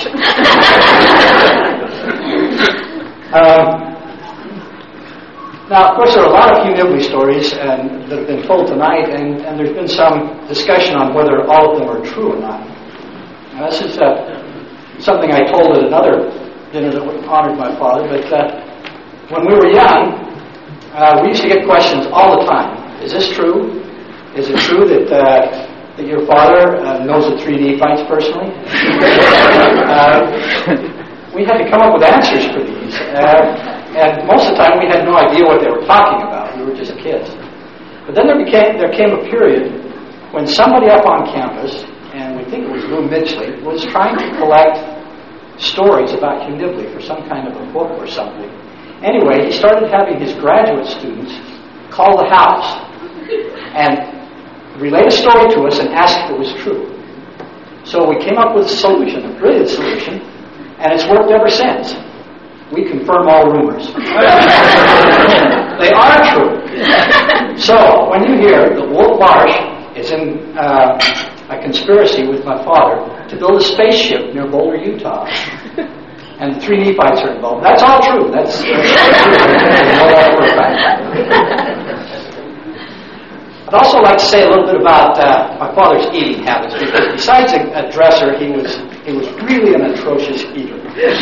um, now, of course, there are a lot of Hugh Nibley stories and, that have been told tonight, and, and there's been some discussion on whether all of them are true or not. Now, this is uh, something I told at another dinner that honored my father, but uh, when we were young, uh, we used to get questions all the time. Is this true? Is it true that uh, that your father uh, knows the three Nephites personally? uh, we had to come up with answers for these. Uh, and most of the time we had no idea what they were talking about. We were just kids. But then there, became, there came a period when somebody up on campus, and we think it was Lou Midgley, was trying to collect stories about Hugh Nibley for some kind of a book or something. Anyway, he started having his graduate students call the house and relate a story to us and ask if it was true. So we came up with a solution, a brilliant solution, and it's worked ever since. We confirm all rumors. They are true. So when you hear that Wolf Marsh is in uh, a conspiracy with my father to build a spaceship near Boulder, Utah, and the three Nephites are involved, that's all true. That's, that's true. I'd also like to say a little bit about uh, my father's eating habits, because besides a, a dresser, he was he was really an atrocious eater.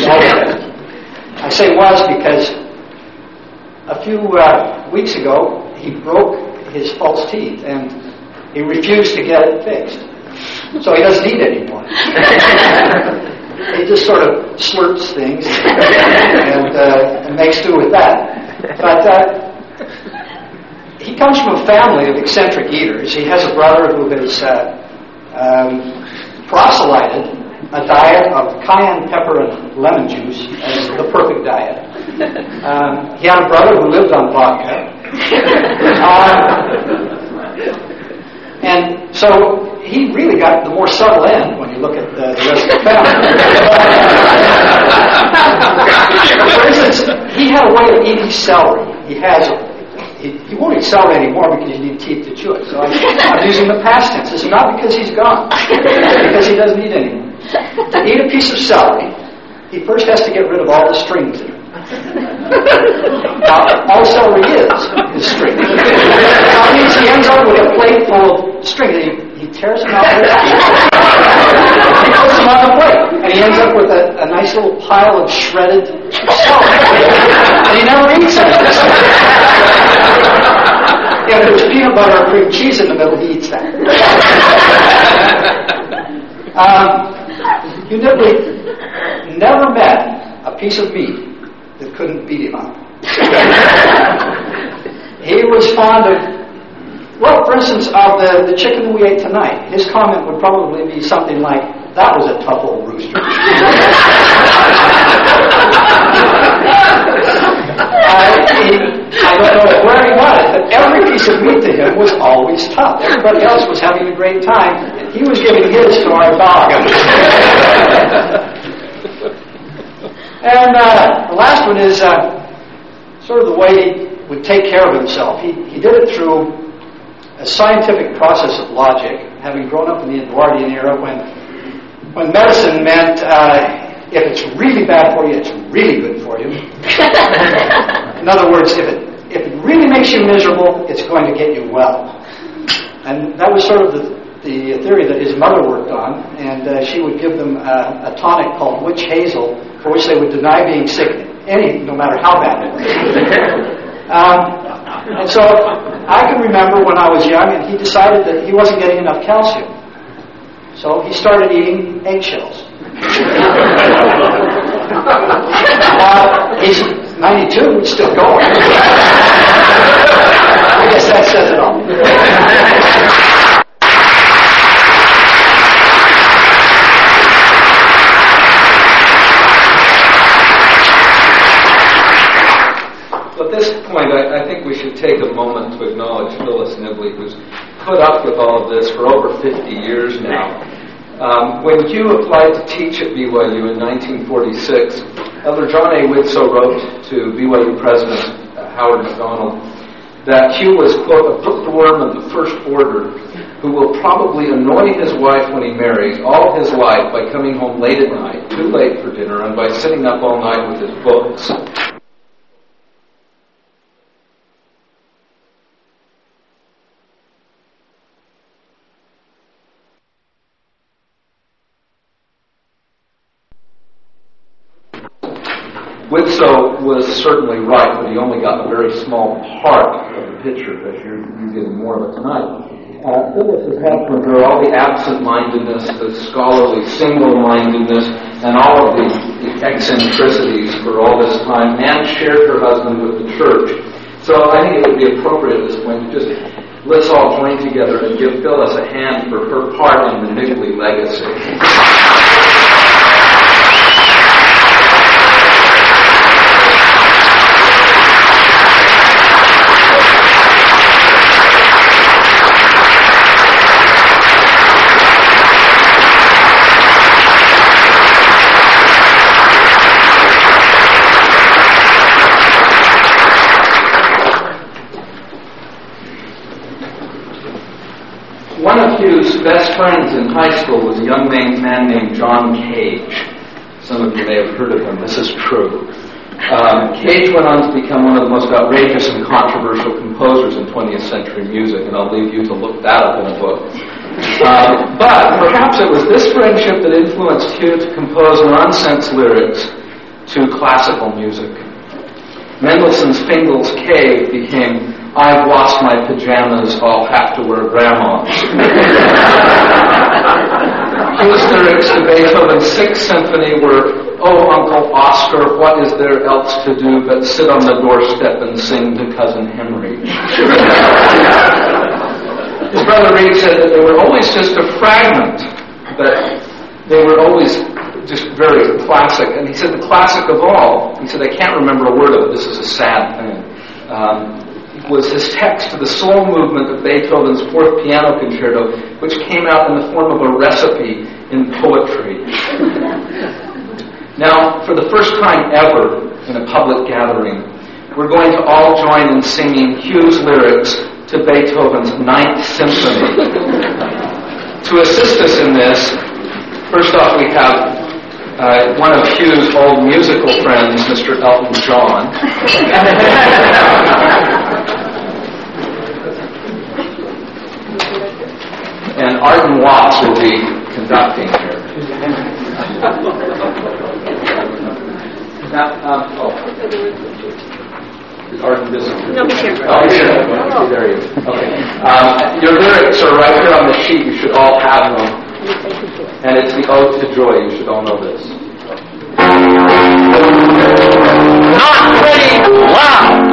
I say was because a few uh, weeks ago he broke his false teeth and he refused to get it fixed, so he doesn't eat anymore. He just sort of slurps things and, uh, and makes do with that. But. Uh, He comes from a family of eccentric eaters. He has a brother who has uh, um, proselyted a diet of cayenne pepper and lemon juice as the perfect diet. Um, he had a brother who lived on vodka. Um, and so he really got the more subtle end when you look at the, the rest of the family. For instance, he had a way of eating celery. He has He, he won't eat celery anymore because you need teeth to chew it. So I, I'm using the past tense. It's not because he's gone, because he doesn't eat anymore. To eat a piece of celery, he first has to get rid of all the strings in it. Now, all celery is is string. That means he ends up with a plate full of string. He, he tears them out with his teeth. He puts them on the plate, and he ends up with a, a nice little pile of shredded celery. And he never eats it. If there's peanut butter or cream cheese in the middle, he eats that. um, you never, never met a piece of meat that couldn't beat him up. He was fond of, well, for instance, of the, the chicken we ate tonight. His comment would probably be something like, "That was a tough old rooster." Uh, he, I don't know where he was, but every piece of meat to him was always tough. Everybody else was having a great time, and he was giving his to our dog. And uh, the last one is uh, sort of the way he would take care of himself. He, he did it through a scientific process of logic, having grown up in the Edwardian era when, when medicine meant uh, if it's really bad for you, it's really good for you. In other words, if it if it really makes you miserable, it's going to get you well. And that was sort of the, the theory that his mother worked on, and uh, she would give them uh, a tonic called witch hazel, for which they would deny being sick, any, no matter how bad it was. um, and so I can remember when I was young, and he decided that he wasn't getting enough calcium. So he started eating eggshells. uh, he's ninety-two, it's still going. I guess that says it all. Well, at this point, I, I think we should take a moment to acknowledge Phyllis Nibley, who's put up with all of this for over fifty years now. Um, when Hugh applied to teach at B Y U in nineteen forty-six, Elder John A. Widtsoe wrote to B Y U President uh, Howard McDonald that Hugh was, quote, a bookworm of the first order who will probably annoy his wife when he marries all his life by coming home late at night, too late for dinner, and by sitting up all night with his books. Whitsoe was certainly right, but he only got a very small part of the picture, as you're, you're getting more of it tonight. Uh, Phyllis has had from her all the absent-mindedness, the scholarly single-mindedness, and all of the, the eccentricities for all this time, and shared her husband with the church. So I think it would be appropriate at this point to just let's all join together and give Phyllis a hand for her part in the Niggly legacy. One of Hugh's best friends in high school was a young man named John Cage. Some of you may have heard of him. This is true. Um, Cage went on to become one of the most outrageous and controversial composers in twentieth century music, and I'll leave you to look that up in a book. Um, but perhaps it was this friendship that influenced Hugh to compose nonsense lyrics to classical music. Mendelssohn's Fingal's Cave became I've lost my pajamas, I'll have to wear grandma's. Hugh's lyrics to Beethoven's Sixth Symphony were, oh, Uncle Oscar, what is there else to do but sit on the doorstep and sing to Cousin Henry? His brother Reed said that they were always just a fragment, but they were always just very classic. And he said the classic of all, he said, I can't remember a word of it, this is a sad thing, um, was his text to the soul movement of Beethoven's Fourth Piano Concerto, which came out in the form of a recipe in poetry. Now, for the first time ever in a public gathering, we're going to all join in singing Hugh's lyrics to Beethoven's Ninth Symphony. To assist us in this, first off we have uh, one of Hugh's old musical friends, Mister Elton John. And Arden Watts will be conducting here. Now, um, oh. Is Arden visiting? No, he's here. Oh, he's here. Oh, there he is. Okay. Um, your lyrics are right here on the sheet. You should all have them. And it's the Ode to Joy. You should all know this. Not pretty loud.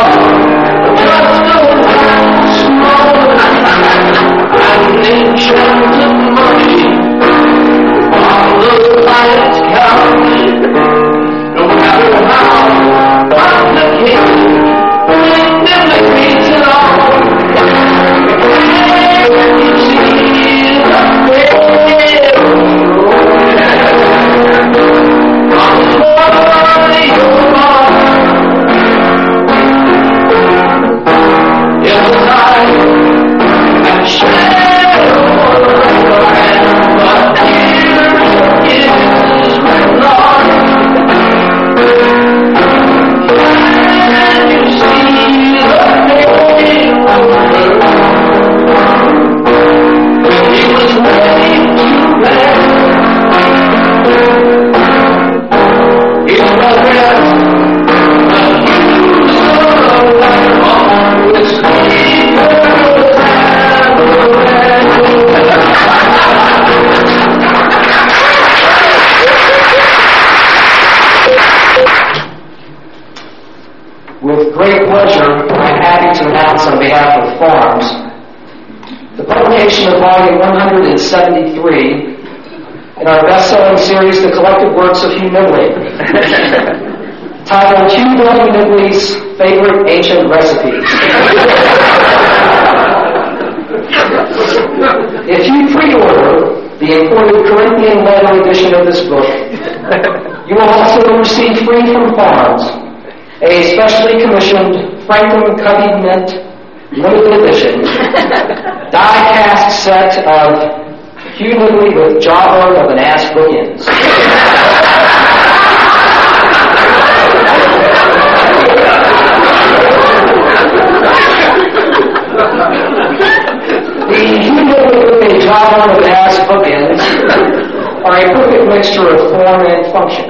Sure. volume one hundred seventy-three in our best-selling series, The Collected Works of Hugh Nibley, titled Hugh W. Nibley's Favorite Ancient Recipes. If you pre-order the imported Corinthian leather edition of this book, you will also receive free from Farms a specially commissioned Franklin Covey Mint limited edition die-cast set of Hugh Nibley with Jawbone of an Ass bookends. The Hugh Nibley with a Jawbone of an Ass bookends are a perfect mixture of form and function.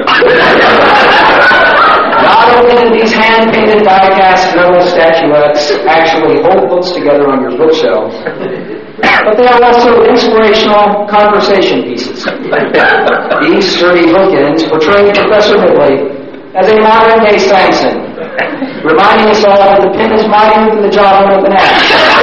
Not only do these hand-painted die-cast metal statuettes actually hold books together on your bookshelves, but they are also inspirational conversation pieces. These sturdy bookends portray Professor Nibley as a modern-day Samson, reminding us all that the pen is mightier than the jawbone of an ass.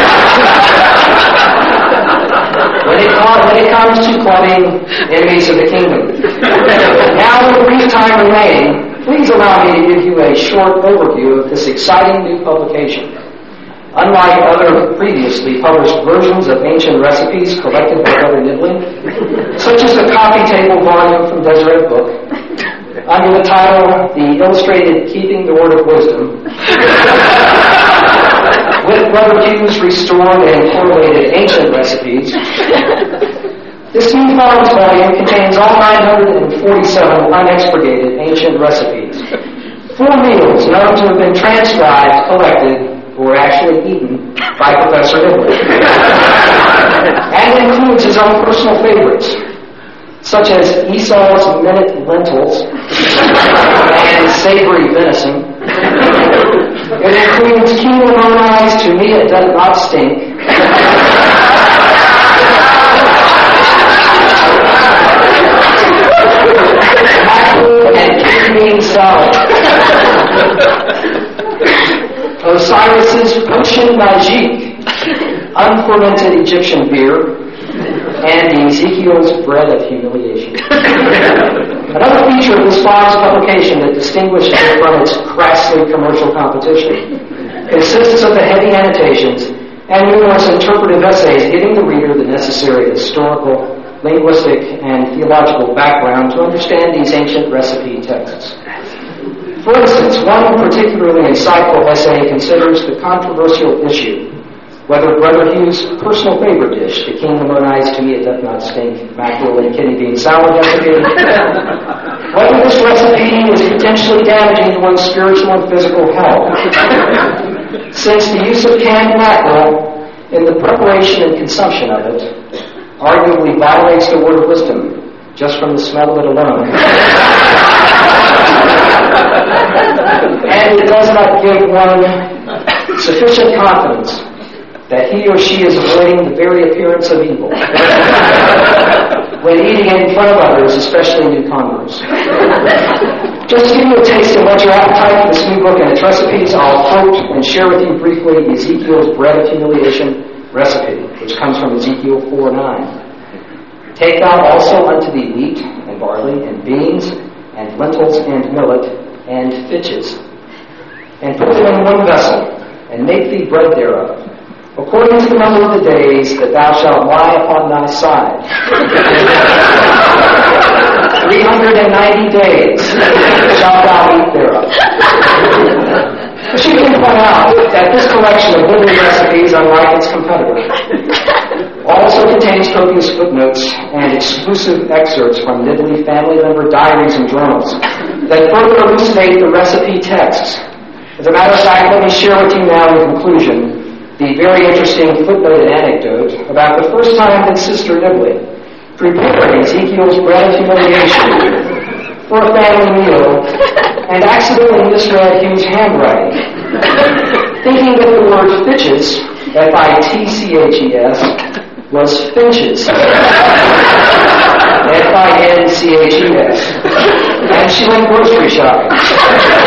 When it, when it comes to clubbing enemies of the kingdom. Now, with a brief time remaining, please allow me to give you a short overview of this exciting new publication. Unlike other previously published versions of ancient recipes collected by Brother Nibley, such as the coffee table volume from Deseret Book, under the title, The Illustrated Keeping the Word of Wisdom, with Brother Hugh's restored and correlated ancient recipes, this new Farms volume contains all nine hundred forty-seven unexpurgated ancient recipes, four meals known to have been transcribed, collected, or actually eaten by Professor Nibley, and includes his own personal favorites, such as Esau's minute lentils and savory venison. It includes King Lamoni's To Me It Does Not Stink, and kidney salad. Osiris's Potion Magique, unfermented Egyptian beer, and Ezekiel's Bread of Humiliation. Another feature of this Farms publication that distinguishes it from its crassly commercial competition consists of the heavy annotations and numerous interpretive essays giving the reader the necessary historical, linguistic, and theological background to understand these ancient recipe texts. For instance, one particularly insightful essay considers the controversial issue whether Brother Hugh's personal favorite dish, the King Lamoni's To Me It Does Not Stink mackerel and kidney bean salad recipe, whether this recipe is potentially damaging to one's spiritual and physical health, since the use of canned mackerel in the preparation and consumption of it arguably violates the word of wisdom just from the smell of it alone. And it does not give one sufficient confidence that he or she is avoiding the very appearance of evil when eating it in front of others, especially new converts. Just to give you a taste of what your appetite for this new book and its recipes, I'll quote and share with you briefly Ezekiel's Bread of Humiliation recipe, which comes from Ezekiel four nine. Take thou also unto thee wheat and barley and beans and lentils and millet and fitches, and put them in one vessel, and make thee bread thereof, according to the number of the days that thou shalt lie upon thy side. Three hundred and ninety days shalt thou eat thereof. But you can point out that this collection of living recipes, unlike its competitor, also contains copious footnotes and exclusive excerpts from Nibley family member diaries and journals that further elucidate the recipe texts. As a matter of fact, let me share with you now in conclusion the very interesting footnoted anecdote about the first time that Sister Nibley prepared Ezekiel's Bread of Humiliation for a family meal and accidentally misread Hugh's handwriting, thinking that the word fitches, F I T C H E S, was finches, F I N C H E S, and she went grocery shopping.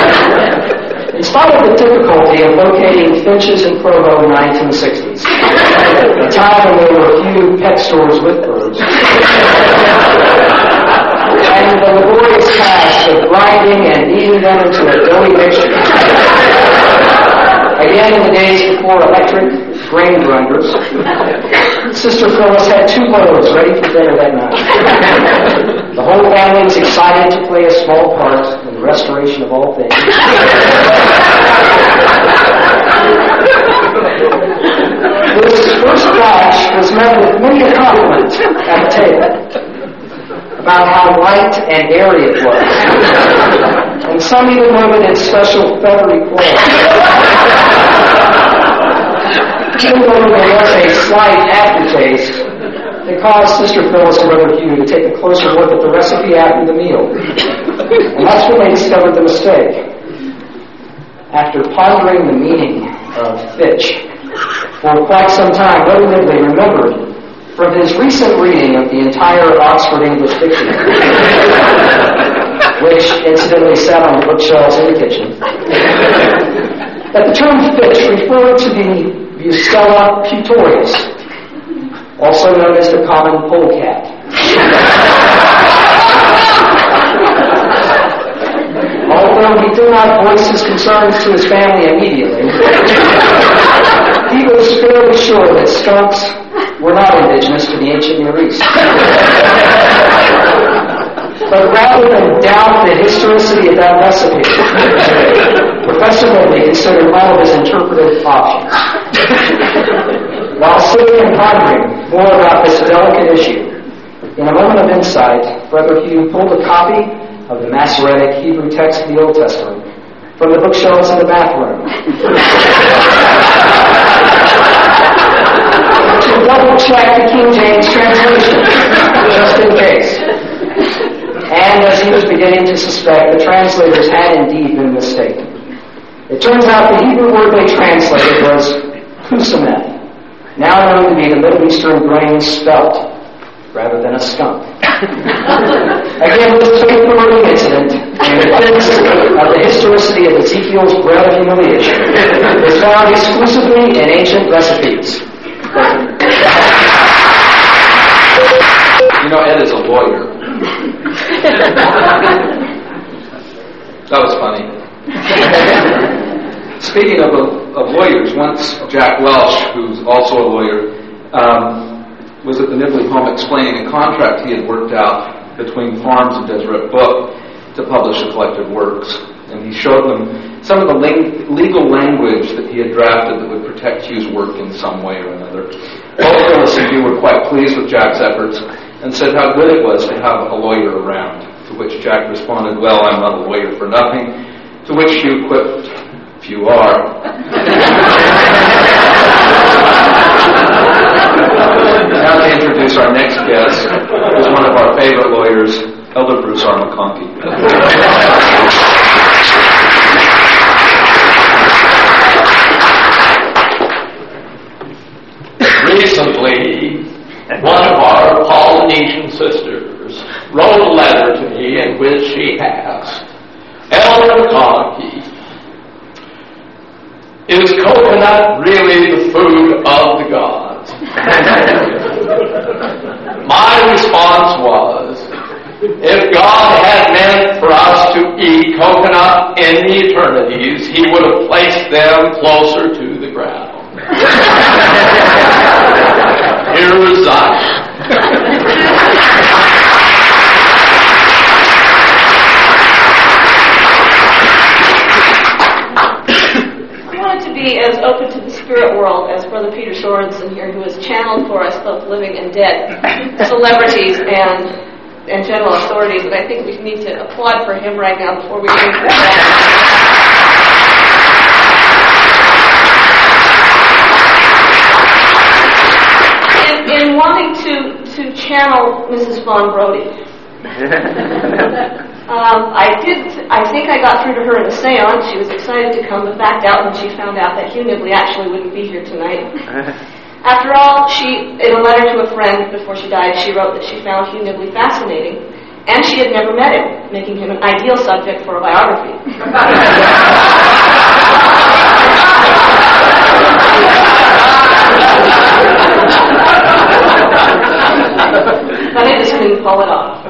In spite of the difficulty of locating finches in Provo in the nineteen sixties, a time when there were few pet stores with birds. And the laborious task of grinding and kneading them into a doughy mixture. Again, in the days before electric grain grinders, Sister Phyllis had two loaves ready for dinner that night. The whole family was excited to play a small part in the restoration of all things. This first batch was met with many a compliment at the table about how light and airy it was, and some even noted its special feathery quality. Even though there was a slight aftertaste, it caused Sister Phyllis and Brother Hugh to take a closer look at the recipe after the meal, and that's when they discovered the mistake. After pondering the meaning of Fitch for quite some time, Brother Nibley remembered from his recent reading of the entire Oxford English Dictionary, which incidentally sat on the bookshelves in the kitchen, that the term Fitch referred to the Bucella putorius, also known as the common polecat. Although he did not voice his concerns to his family immediately, he was fairly sure that skunks were not indigenous to the ancient Near East. But rather than doubt the historicity of that recipe, Professor Nibley considered all of his interpretive options. While sitting and pondering more about this delicate issue, in a moment of insight, Brother Hugh pulled a copy of the Masoretic Hebrew text of the Old Testament from the bookshelves in the bathroom to double-check the King James translation, just in case. And as he was beginning to suspect, the translators had indeed been mistaken. It turns out the Hebrew word they translated was kusameth, now known to be the Middle Eastern grain spelt, rather than a skunk. Again, this faith-promoting incident, in defense of the historicity of Ezekiel's bread of humiliation, is found exclusively in ancient recipes. You know, Ed is a lawyer. That was funny. Speaking of, of lawyers, once Jack Welch, who's also a lawyer, um, was at the Nibley home explaining a contract he had worked out between Farms and Deseret Book to publish a collected works. And he showed them some of the ling- legal language that he had drafted that would protect Hugh's work in some way or another. Both Phyllis and Hugh were quite pleased with Jack's efforts and said how good it was to have a lawyer around, to which Jack responded, "Well, I'm not a lawyer for nothing," to which Hugh quipped, "If you are." Now to introduce our next guest, who's one of our favorite lawyers, Elder Bruce R. McConkie. Recently, one of our Polynesian sisters wrote a letter to me in which she asked, "Elder McConkie, is coconut really the food of the gods?" My response was, if God had meant for us to eat coconut in the eternities, He would have placed them closer to the ground. Here is Zion. Be as open to the spirit world as Brother Peter Sorensen here, who has channeled for us both living and dead celebrities and and general authorities, and I think we need to applaud for him right now before we move forward. In, in wanting to, to channel Missus Von Brody, Um, I did. I think I got through to her in a seance. She was excited to come, but backed out when she found out that Hugh Nibley actually wouldn't be here tonight. After all, she, in a letter to a friend before she died, she wrote that she found Hugh Nibley fascinating, and she had never met him, making him an ideal subject for a biography.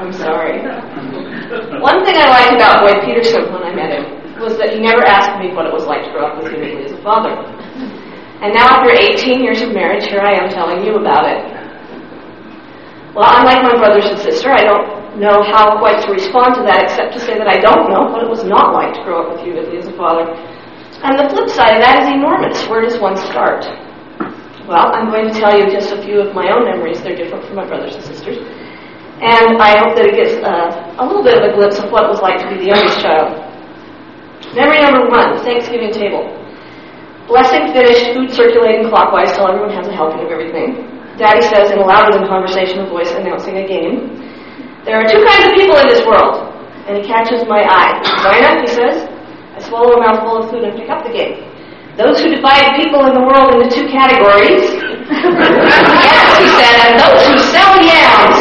I'm sorry. One thing I liked about Boyd Peterson when I met him was that he never asked me what it was like to grow up with him as a father. And now after eighteen years of marriage, here I am telling you about it. Well, unlike my brothers and sister, I don't know how quite to respond to that except to say that I don't know what it was not like to grow up with Hugh Nibley as a father. And the flip side of that is enormous. Where does one start? Well, I'm going to tell you just a few of my own memories. They're different from my brothers and sisters. And I hope that it gives uh, a little bit of a glimpse of what it was like to be the youngest child. Memory number one, Thanksgiving table. Blessing finished, food circulating clockwise till everyone has a helping of everything. Daddy says in a louder than conversational voice announcing a game, "There are two kinds of people in this world." And he catches my eye. "Dinah," he says. I swallow a mouthful of food and pick up the game. "Those who divide people in the world into two categories." "Yes," he said, "and those who sell yams."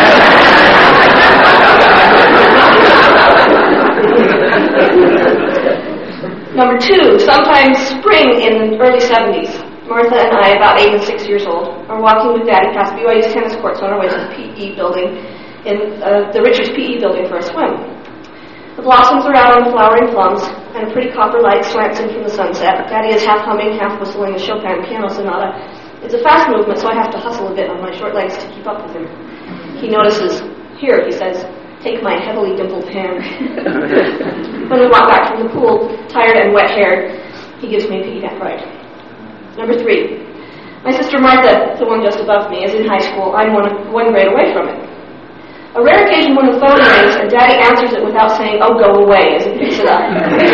Number two, sometime spring in the early seventies, Martha and I, about eight and six years old, are walking with Daddy past B Y U's tennis courts on our way to the P E building, in uh, the Richards P E building for a swim. The blossoms are out on flowering plums, and a pretty copper light slants in from the sunset. Daddy is half humming, half whistling the Chopin piano sonata. It's a fast movement, so I have to hustle a bit on my short legs to keep up with him. He notices, "Here," he says, "take my heavily dimpled hand." When we walk back from the pool, tired and wet-haired, he gives me a piggyback ride. Number three, my sister Martha, the one just above me, is in high school. I'm one, one grade away from it. A rare occasion when the phone rings and Daddy answers it without saying, "Oh, go away," as he picks it up.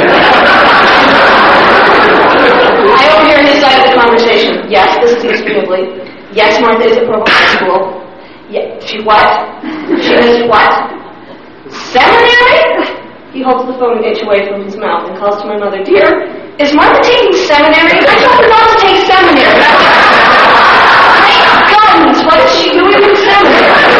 I overhear his side of the conversation. "Yes, this is Mister Nibley. Yes, Martha is at Provo High School. Yeah, she what? She is what? Seminary?" He holds the phone an inch away from his mouth and calls to my mother, "Dear, is Martha taking seminary? I told her not to take seminary." "Thank guns, what is she doing in seminary?"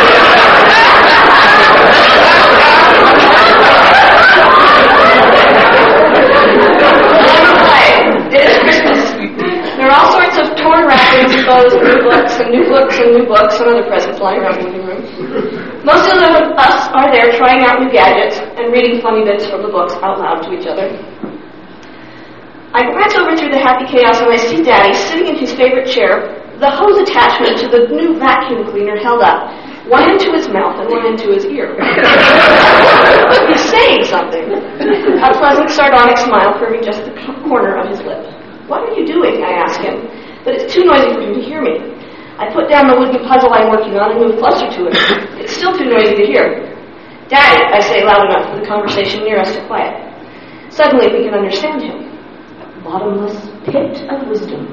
It is Christmas. There are all sorts of torn wrappings, bows, and new books, and new books, and new books, and other presents lying around the living room. Most of us are there trying out new gadgets and reading funny bits from the books out loud to each other. I glance over through the happy chaos and I see Daddy sitting in his favorite chair, the hose attachment to the new vacuum cleaner held up, one into his mouth and one into his ear. He's saying something. A pleasant, sardonic smile curving just the corner of his lip. "What are you doing?" I ask him, but it's too noisy for him to hear me. I put down the wooden puzzle I'm working on and move closer to him. It's still too noisy to hear. "Daddy," I say loud enough for the conversation near us to quiet. Suddenly we can understand him. "Bottomless pit of wisdom."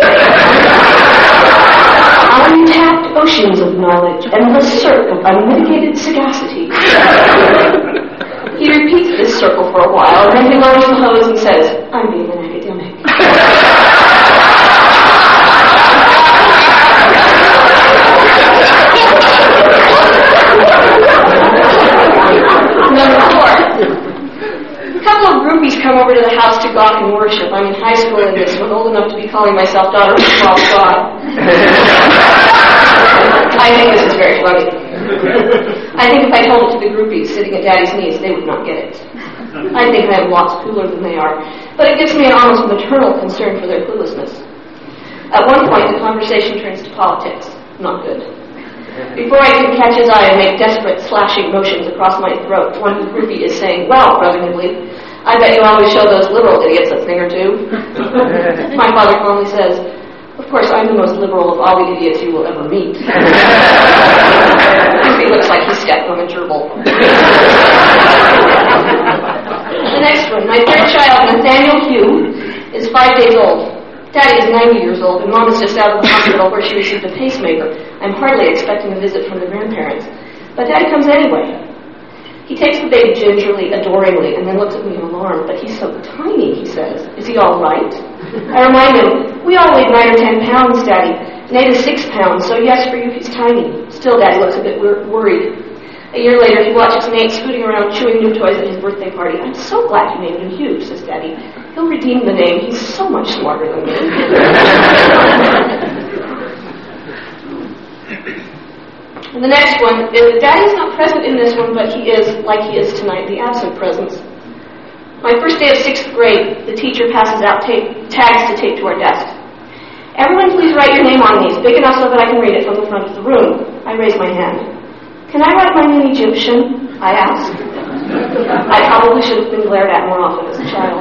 "Untapped oceans of knowledge, endless cirque of unmitigated sagacity." He repeats this circle for a while, and then he lowers the hose and says, "I'm being an academic." Number four. A couple of groupies come over to the house to gawk and worship. I'm in high school in this one, old enough to be calling myself daughter of a small god. I think this is very funny. I think if I told it to the groupies sitting at Daddy's knees, they would not get it. I think I am lots cooler than they are, but it gives me an almost maternal concern for their cluelessness. At one point, the conversation turns to politics. Not good. Before I can catch his eye and make desperate slashing motions across my throat, one groupie is saying, "Well, Brother Nibley, I bet you always show those liberal idiots a thing or two." My father calmly says, "Of course, I'm the most liberal of all the idiots you will ever meet." He looks like he stepped on a gerbil. The next one, my third child, Nathaniel Hugh, is five days old. Daddy is ninety years old, and Mom is just out of the hospital where she received a pacemaker. I'm hardly expecting a visit from the grandparents. But Daddy comes anyway. He takes the baby gingerly, adoringly, and then looks at me in alarm. "But he's so tiny," he says. "Is he all right?" I remind him, "We all weigh nine or ten pounds, Daddy. Nate is six pounds, so yes, for you he's tiny." Still, Daddy looks a bit wor- worried. A year later, he watches Nate scooting around chewing new toys at his birthday party. "I'm so glad you named him Hugh," says Daddy. "He'll redeem the name. He's so much smarter than me." And the next one is, Daddy's not present in this one, but he is, like he is tonight, the absent presence. My first day of sixth grade, the teacher passes out tape, tags to tape to our desk. Everyone please write your name on these, big enough so that I can read it from the front of the room. I raise my hand. Can I write my name Egyptian? I ask. I probably should have been glared at more often as a child.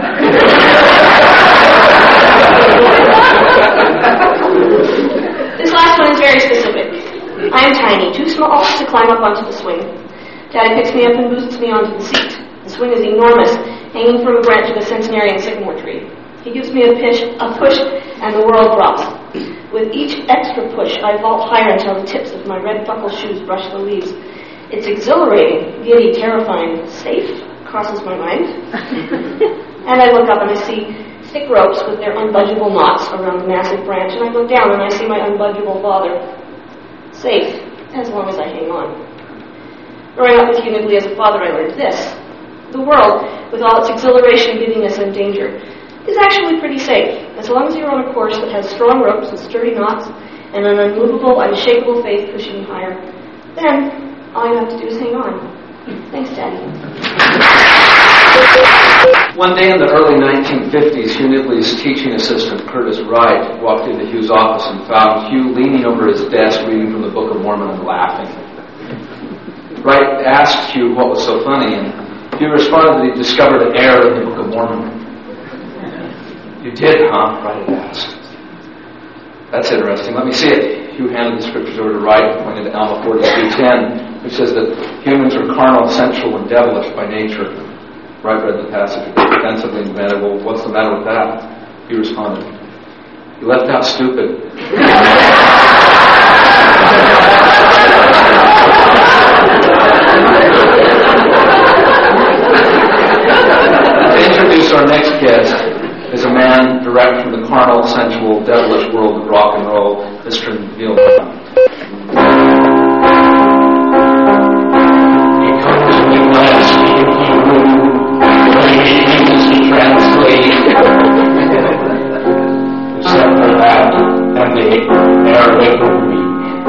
This last one is very specific. I am tiny, too small to climb up onto the swing. Daddy picks me up and boosts me onto the seat. The swing is enormous, hanging from a branch of a centenarian sycamore tree. He gives me a push, a push, and the world drops. With each extra push, I vault higher until the tips of my red buckle shoes brush the leaves. It's exhilarating, giddy, terrifying, safe, crosses my mind. And I look up and I see thick ropes with their unbudgeable knots around the massive branch, and I look down and I see my unbudgeable father. Safe, as long as I hang on. Growing up with Hugh Nibley as a father, I learned this. The world, with all its exhilaration, giddiness, and danger, is actually pretty safe, as long as you're on a course that has strong ropes and sturdy knots and an unmovable, unshakable faith pushing you higher. Then, all you have to do is hang on. Thanks, Daddy. One day in the early nineteen fifties, Hugh Nibley's teaching assistant, Curtis Wright, walked into Hugh's office and found Hugh leaning over his desk reading from the Book of Mormon and laughing. Wright asked Hugh what was so funny, and Hugh responded that he discovered an error in the Book of Mormon. You did, huh? Wright asked. That's interesting. Let me see it. Hugh handed the scriptures over to Wright and pointed to Alma forty-three ten, which says that humans are carnal, sensual, and devilish by nature. Wright read the passage defensively and demanded, well, what's the matter with that? He responded, you left out stupid. To introduce our next guest is a man direct from the carnal, sensual, devilish world of rock and roll, Mister Neil Young. He comes in the glass Hebrew, when he uses to translate the Sepharad and the Arabic Greek.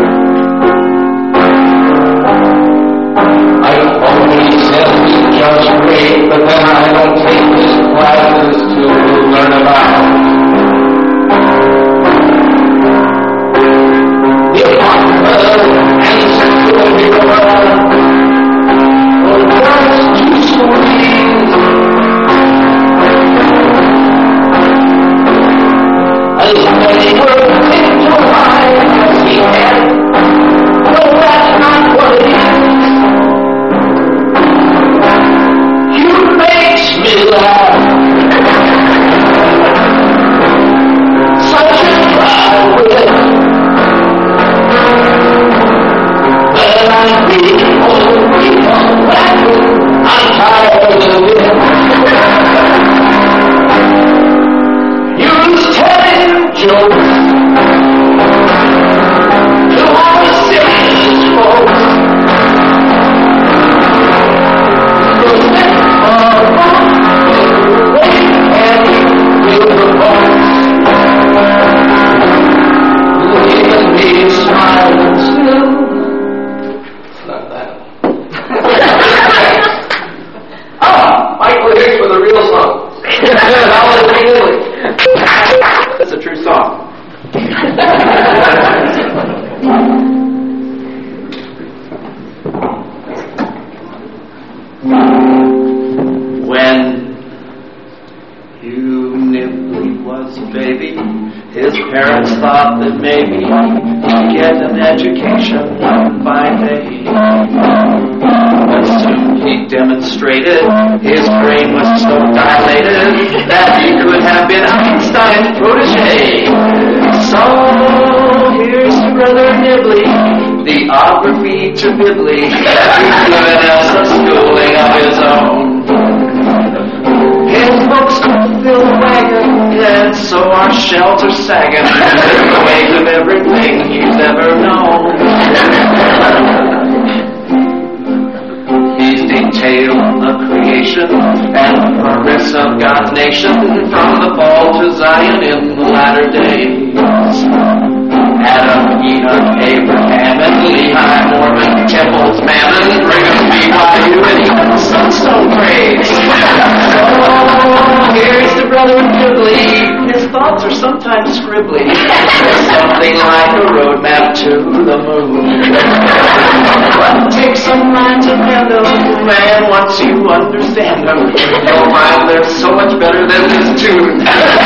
I've always said he's just great, but then I don't take his classes to learn about the Apocrypha and sexual hero. The first two stories, as many words into life as he had. No, that's not what it is. You makes me laugh. Such a dry wit. But I'm being old, become laughing. I'm tired of it. You're telling jokes to all the serious folks. Those men are wrong, they can't feel the bones. Leaving me smiling still. It's not that. Ah, Michael Hicks with a real song. That's a true song. When Hugh Nibley was a baby, his parents thought that maybe he'd get an education one fine day. But soon he demonstrated his brain was so dilated that he could have been Einstein's protege. So here's Brother Nibley, the Ography to Nibley, who's given us a schooling of his own. His books can fill a wagon, and so our shelves are sagging in the wake of everything he's ever known. He's detailed the creation and the progress of God's nation from the fall to Zion in the latter days. Adam, Enoch, Abraham, and Lehi, Mormon, temples, Mammon, to handle, man, once you understand them, you'll find they're so much better than this tune.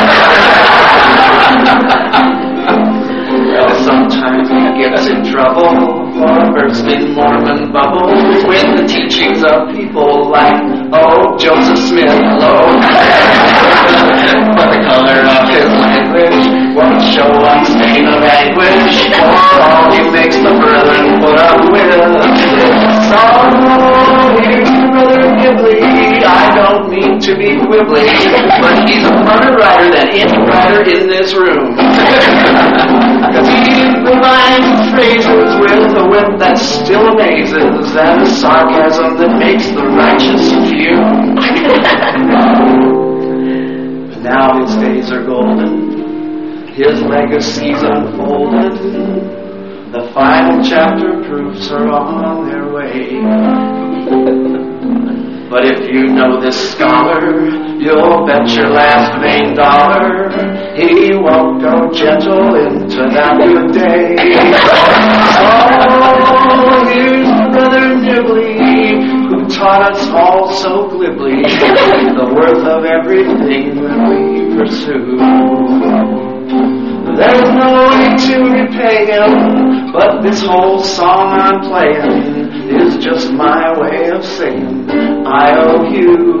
Well, sometimes he gets in trouble for bursting Mormon bubbles with the teachings of people like, oh, Joseph Smith, hello. But the color of his language won't show one stain of anguish, for all he makes the brethren put up with. So, here's your brother Ghibli. I don't mean to be quibbly, but he's a funner writer than any writer in this room. Cause he rhymes phrases with a wit that still amazes, and a sarcasm that makes the righteous fume. But now his days are golden, his legacy's unfolded, the final chapter proofs are on their way. But if you know this scholar, you'll bet your last vain dollar he won't go gentle into that good day. Oh, here's Brother Nibley, who taught us all so glibly the worth of everything that we pursue. There's no way to repay him, but this whole song I'm playing is just my way of saying I owe you.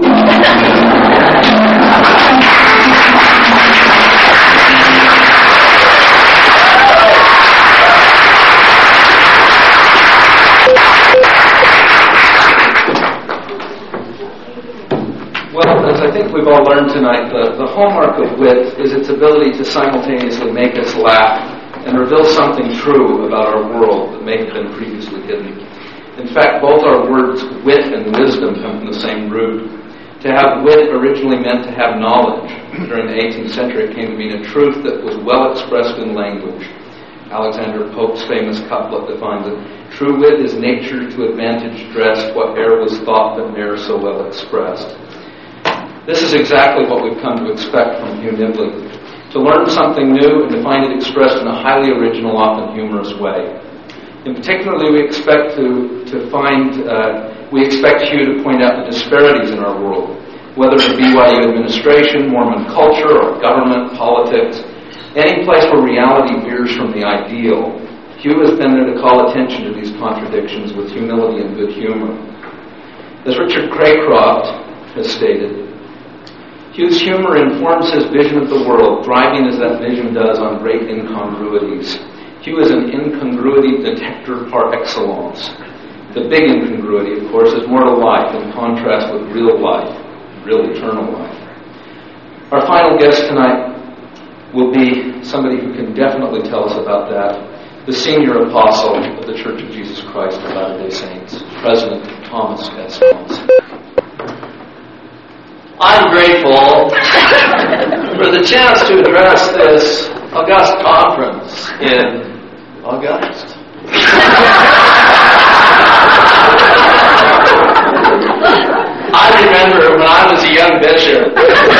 Well, as I think we've all learned tonight, the, the hallmark of wit is its ability to simultaneously make us laugh and reveal something true about our world that may have been previously hidden. In fact, both our words wit and wisdom come from the same root. To have wit originally meant to have knowledge. During the eighteenth century, it came to mean a truth that was well expressed in language. Alexander Pope's famous couplet defines it: true wit is nature to advantage dressed, whate'er was thought but ne'er so well expressed. This is exactly what we've come to expect from Hugh Nibley. To learn something new and to find it expressed in a highly original, often humorous way. In particular, we expect to, to find, uh, we expect Hugh to point out the disparities in our world, whether it be B Y U administration, Mormon culture, or government, politics, any place where reality veers from the ideal. Hugh has been there to call attention to these contradictions with humility and good humor. As Richard Craycroft has stated, Hugh's humor informs his vision of the world, thriving as that vision does on great incongruities. Hugh is an incongruity detector par excellence. The big incongruity, of course, is more to life in contrast with real life, real eternal life. Our final guest tonight will be somebody who can definitely tell us about that, the senior apostle of the Church of Jesus Christ of Latter-day Saints, President Thomas S. Monson. I'm grateful for the chance to address this august conference in August. I remember when I was a young bishop,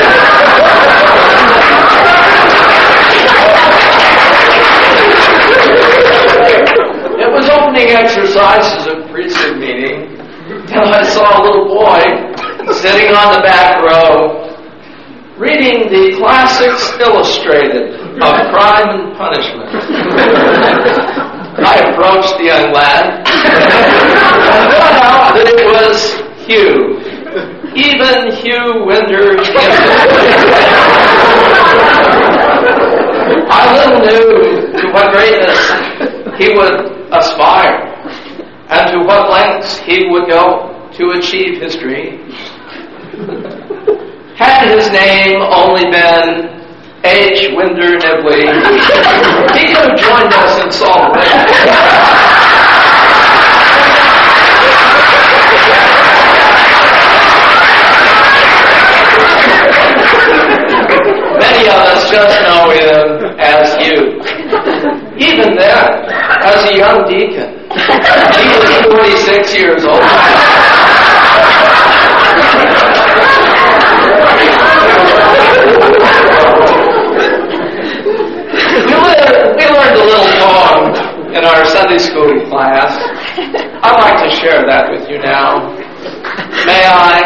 it was opening exercises of priesthood meeting, and I saw a little boy sitting on the back row reading the classics illustrated of Crime and Punishment. I approached the young lad and found out that it was Hugh. Even Hugh Winder I little knew to what greatness he would aspire and to what lengths he would go to achieve his dreams. Had his name only been H. Winder Nibley, he could have joined us in Salt Lake. Many of us just know him as Hugh. Even then, as a young deacon, he was forty-six years old. We learned, we learned a little poem in our Sunday school class. I I'd like to share that with you now. May I?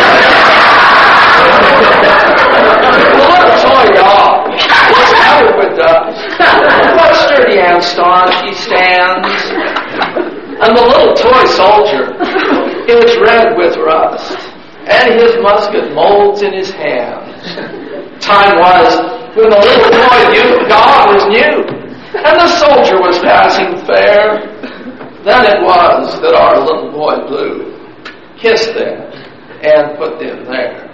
The little toy dog is covered with dust. What sturdy and staunch he stands. And the little toy soldier is red with rust, and his musket molds in his hands. Time was when the little toy dog was new, and the soldier was passing fair. Then it was that our little boy Blue kissed them and put them there.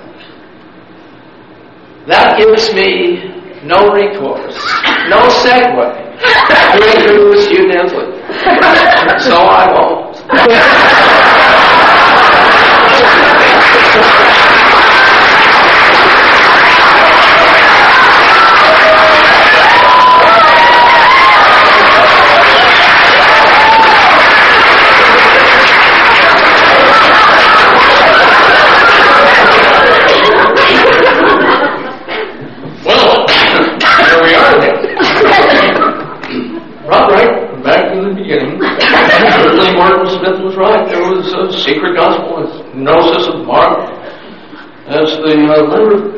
That gives me no recourse, no segue to introduce you Nibley. So I won't. Certainly Martin Smith was right. There was a secret gospel, a gnosis of Mark, as the uh, letter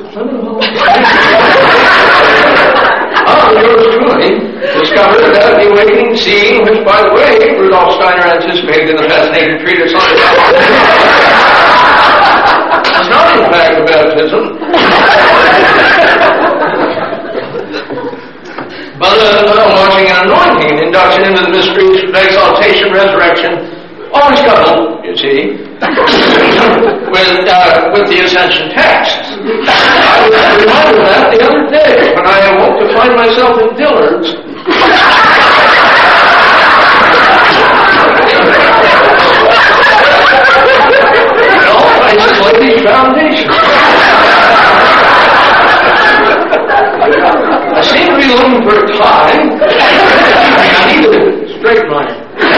of yours truly discovered that the awakening seeing, which, by the way, Rudolf Steiner anticipated in the fascinating treatise on it, is not in fact a baptism. But uh, launching an anointing, an induction into the mysteries of exaltation, resurrection, always coupled, you see, with uh, with the ascension text. I was reminded of that the other day when I awoke to find myself in Dillard's. In all places, ladies' foundation. I seem to be looking for a tie. I need a straight line.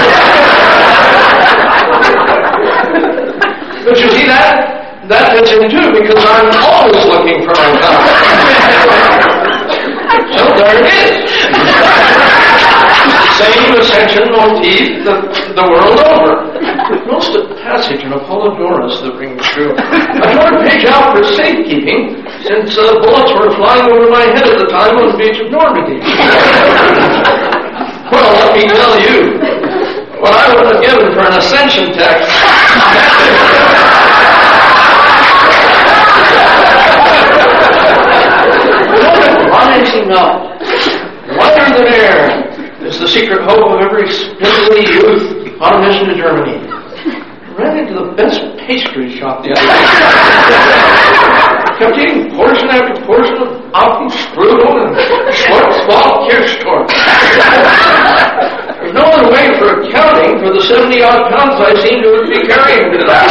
But you see, that that fits in too, because I'm always looking for my tie. So there it is. Same ascension motif the, the world over. Most a passage in Apollodorus that rings true. I tore a page out for safekeeping, since uh, bullets were flying over my head at the time on the beach of Normandy. Well, let me tell you, what I would have given for an ascension text. Rising up, lighter than air, is the secret hope of every spindly youth on a mission to Germany. I ran into the best pastry shop the other day. Kept eating portion after portion of Apfelstrudel and Schwarzwald Kirschtorte. There's no other way for accounting for the seventy-odd pounds I seem to be carrying today.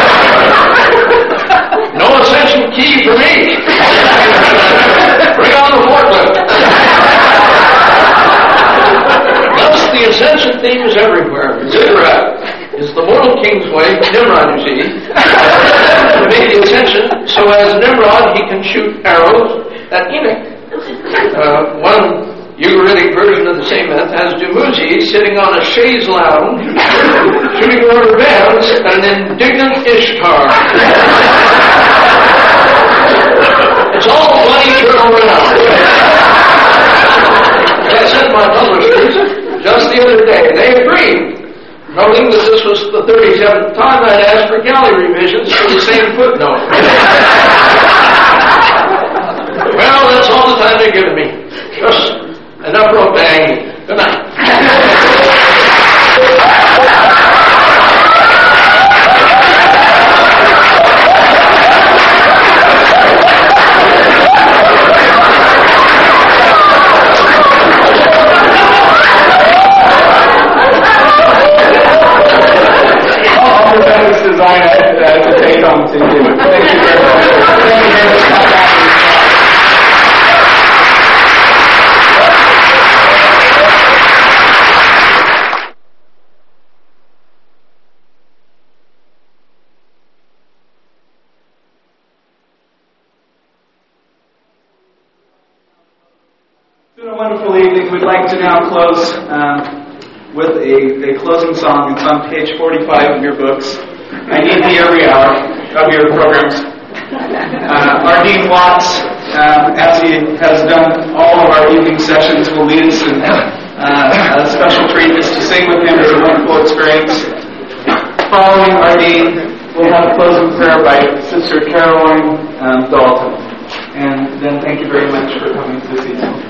No ascension key for me. Bring on the forklift. Thus, the ascension theme is everywhere. Ziggurat is the mortal king's way, Nimrod, you see, to make the ascension so as Nimrod he can shoot arrows at Enoch. Uh, one Ugaritic version of the same myth has Dumuzi sitting on a chaise lounge shooting rubber bands at an indignant Ishtar. It's all funny turn around. I sent my publishers just the other day. They agreed, noting that this was the thirty-seventh time I'd asked for galley revisions for the same footnote. Well, that's all the time they've given me. Just enough rope bang. Good night. Design uh, to take on to you. Thank you very much. Thank you very much. It's been a wonderful evening. We'd like to now close um, with a, a closing song. It's on page forty-five of your books. I Need Thee Every Hour of your programs. Uh, Ardeen Watts, uh, as he has done all of our evening sessions, will lead us in uh, a special treat is to sing with him. It's a wonderful experience. Following Ardeen, we'll have a closing prayer by Sister Caroline um, Dalton. And then thank you very much for coming this evening.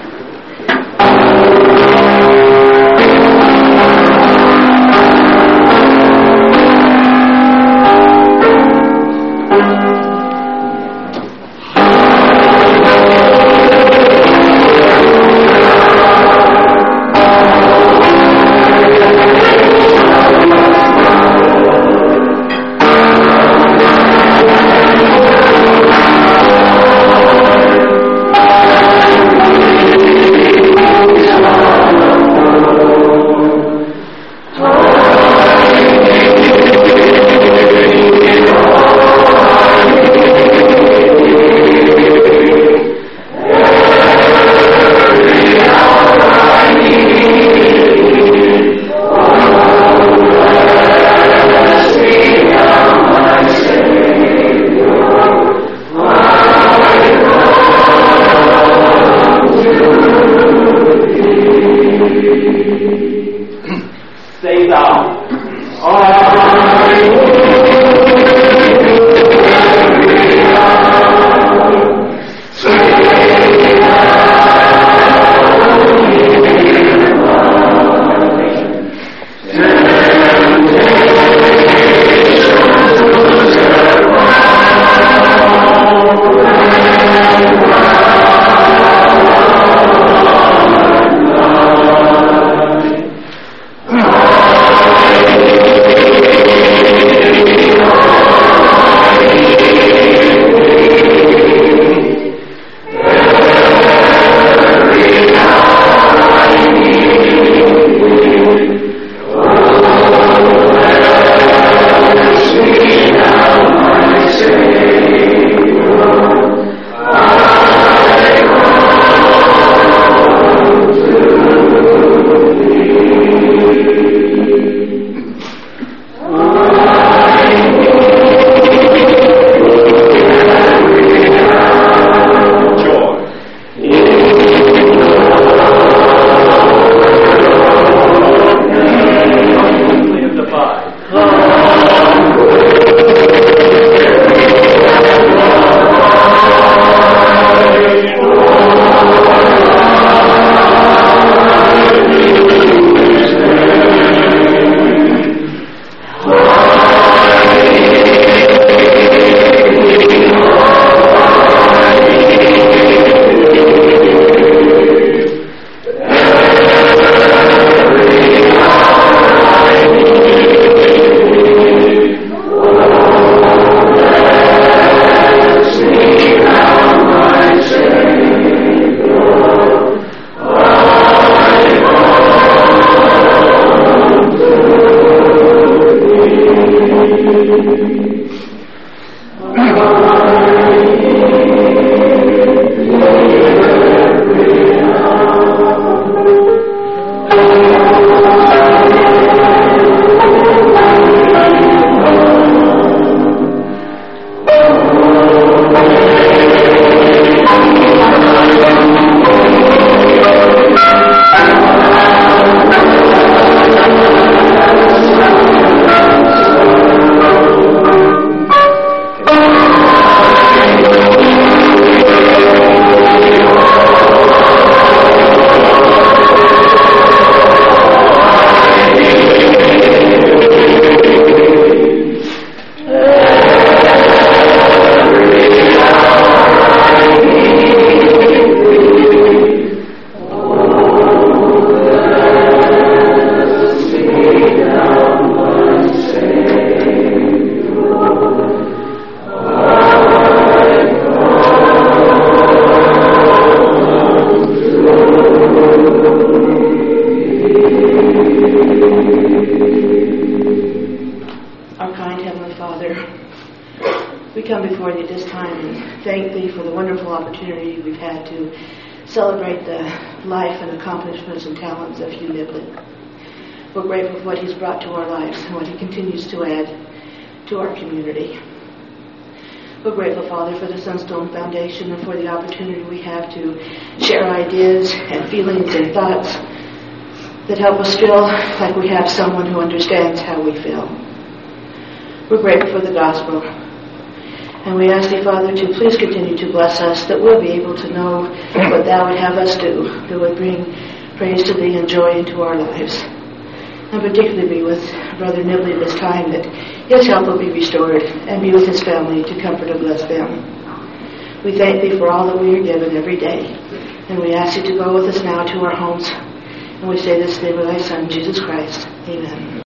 Celebrate the life and accomplishments and talents of Hugh Nibley. We're grateful for what he's brought to our lives and what he continues to add to our community. We're grateful, Father, for the Sunstone Foundation and for the opportunity we have to share ideas and feelings and thoughts that help us feel like we have someone who understands how we feel. We're grateful for the gospel. And we ask thee, Father, to please continue to bless us, that we'll be able to know what thou would have us do, that would bring praise to thee and joy into our lives. And particularly be with Brother Nibley this time, that his health will be restored, and be with his family to comfort and bless them. We thank thee for all that we are given every day. And we ask you to go with us now to our homes. And we say this in the name of thy Son, Jesus Christ. Amen.